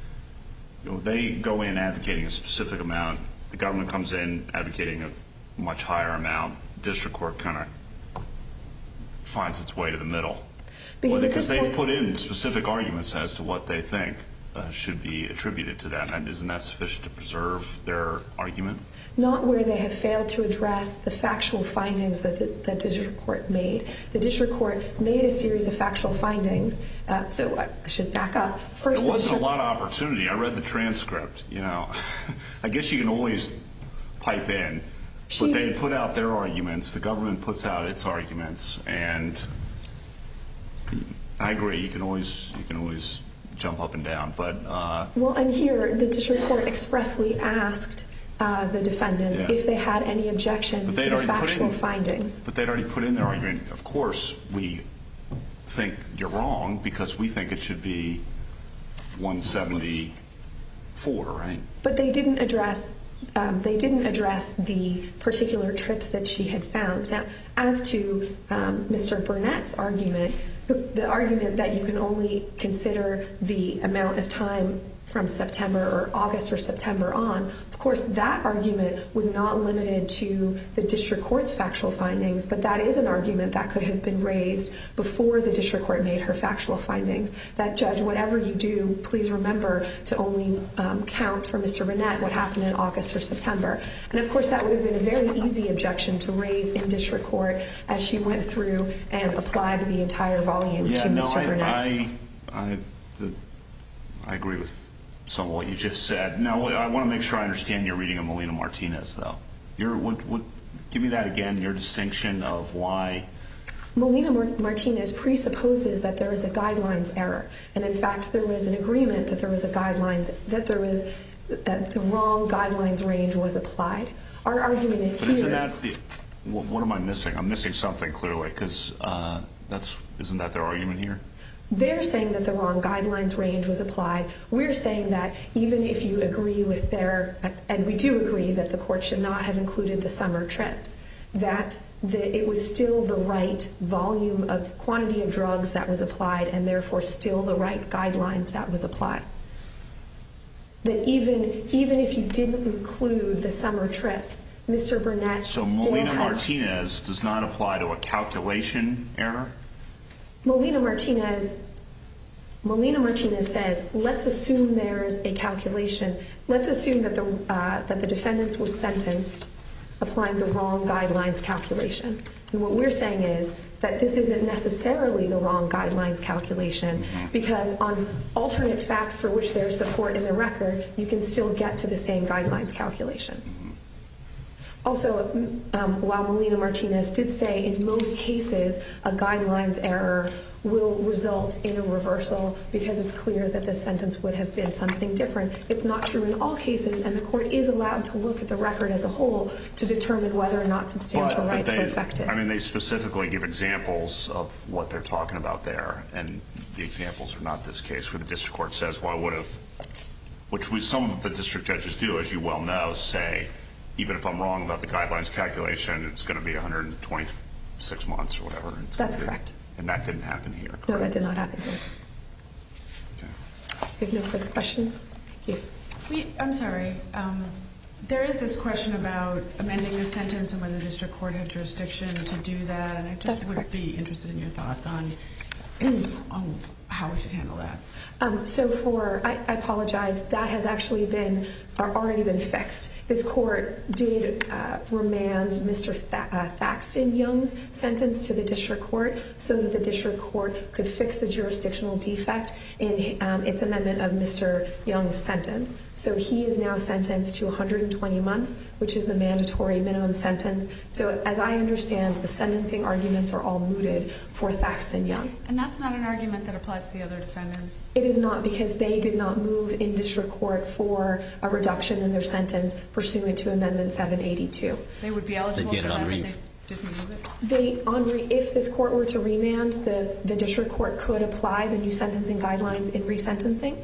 They go in advocating a specific amount. The government comes in advocating a much higher amount. District court kind of finds its way to the middle. Because they've put in specific arguments as to what they think should be attributed to that. And isn't that sufficient to preserve their argument? Not where they have failed to address the factual findings that the district court made. The district court made a series of factual findings. So I should back up. First, there wasn't a lot of opportunity. I read the transcript. I guess you can always pipe in. But they put out their arguments. The government puts out its arguments. And I agree. You can always jump up and down. Well, and here the district court expressly asked the defendants if they had any objections to the factual findings. But they'd already put in their argument. Of course, we think you're wrong because we think it should be 174, right? But they didn't address the particular trips that she had found. Now, as to Mr. Burnett's argument, the argument that you can only consider the amount of time from September or August or September on, of course, that argument was not limited to the district court's factual findings, but that is an argument that could have been raised before the district court made her factual findings. That, Judge, whatever you do, please remember to only count for Mr. Burnett what happened in August or September. And, of course, that would have been a very easy objection to raise in district court as she went through and applied the entire volume to Mr. Burnett. I agree with some of what you just said. Now, I want to make sure I understand your reading of Molina-Martinez, though. Can give me that again, your distinction of why. Molina-Martinez presupposes that there is a guidelines error, and in fact there was an agreement that there was that the wrong guidelines range was applied. Our argument here. But isn't that what am I missing? I'm missing something clearly, because isn't that their argument here? They're saying that the wrong guidelines range was applied. We're saying that even if you agree with and we do agree that the court should not have included the summer trips, that it was still the right volume of quantity of drugs that was applied, and therefore still the right guidelines that was applied. That even if you didn't include the summer trips, Mr. Burnett still had. So Molina-Martinez does not apply to a calculation error? Molina-Martinez says, let's assume there's a calculation. Let's assume that the defendants were sentenced applying the wrong guidelines calculation. And what we're saying is that this isn't necessarily the wrong guidelines calculation, because on alternate facts for which there's support in the record, you can still get to the same guidelines calculation. Also, while Molina-Martinez did say in most cases a guidelines error will result in a reversal because it's clear that the sentence would have been something different, it's not true in all cases, and the court is allowed to look at the record as a whole to determine whether or not substantial rights were affected. I mean, they specifically give examples of what they're talking about there, and the examples are not this case where the district court says, well, I would have, which some of the district judges do, as you well know, say, even if I'm wrong about the guidelines calculation, it's going to be 126 months or whatever. That's correct. And that didn't happen here, correct? No, that did not happen here. Okay. We have no further questions. Thank you. I'm sorry. There is this question about amending the sentence and whether the district court had jurisdiction to do that, and I just would be interested in your thoughts on how we should handle that. I apologize, that has actually already been fixed. This court did remand Mr. Thaxton Young's sentence to the district court so that the district court could fix the jurisdictional defect in its amendment of Mr. Young's sentence. So he is now sentenced to 120 months, which is the mandatory minimum sentence. So as I understand, the sentencing arguments are all mooted for Thaxton Young. And that's not an argument that applies to the other defendants? It is not, because they did not move in district court for a reduction in their sentence pursuant to Amendment 782. They would be eligible for that, but they didn't move it? If this court were to remand, the district court could apply the new sentencing guidelines in resentencing.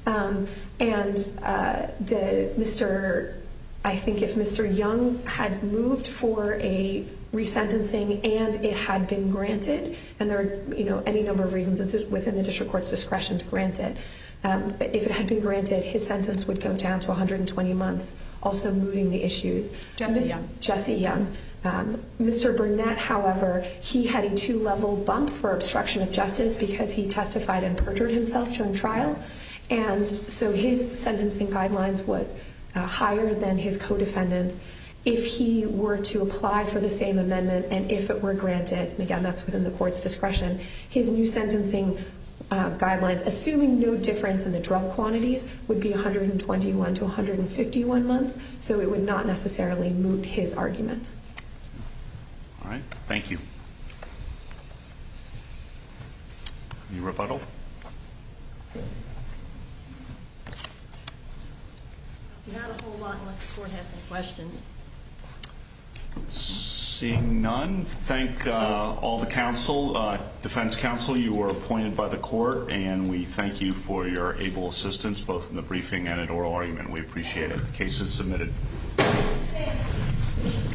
I think if Mr. Young had moved for a resentencing and it had been granted, and there are any number of reasons it's within the district court's discretion to grant it, but if it had been granted, his sentence would go down to 120 months, also mooting the issues. Jesse Young. Mr. Burnett, however, he had a 2-level bump for obstruction of justice because he testified and perjured himself during trial, and so his sentencing guidelines was higher than his co-defendants. If he were to apply for the same amendment and if it were granted, and again that's within the court's discretion, his new sentencing guidelines, assuming no difference in the drug quantities, would be 121 to 151 months, so it would not necessarily moot his arguments. All right, thank you. Any rebuttal? Not a whole lot unless the court has any questions. Seeing none, thank all the counsel. Defense counsel, you were appointed by the court, and we thank you for your able assistance both in the briefing and at oral argument. We appreciate it. The case is submitted.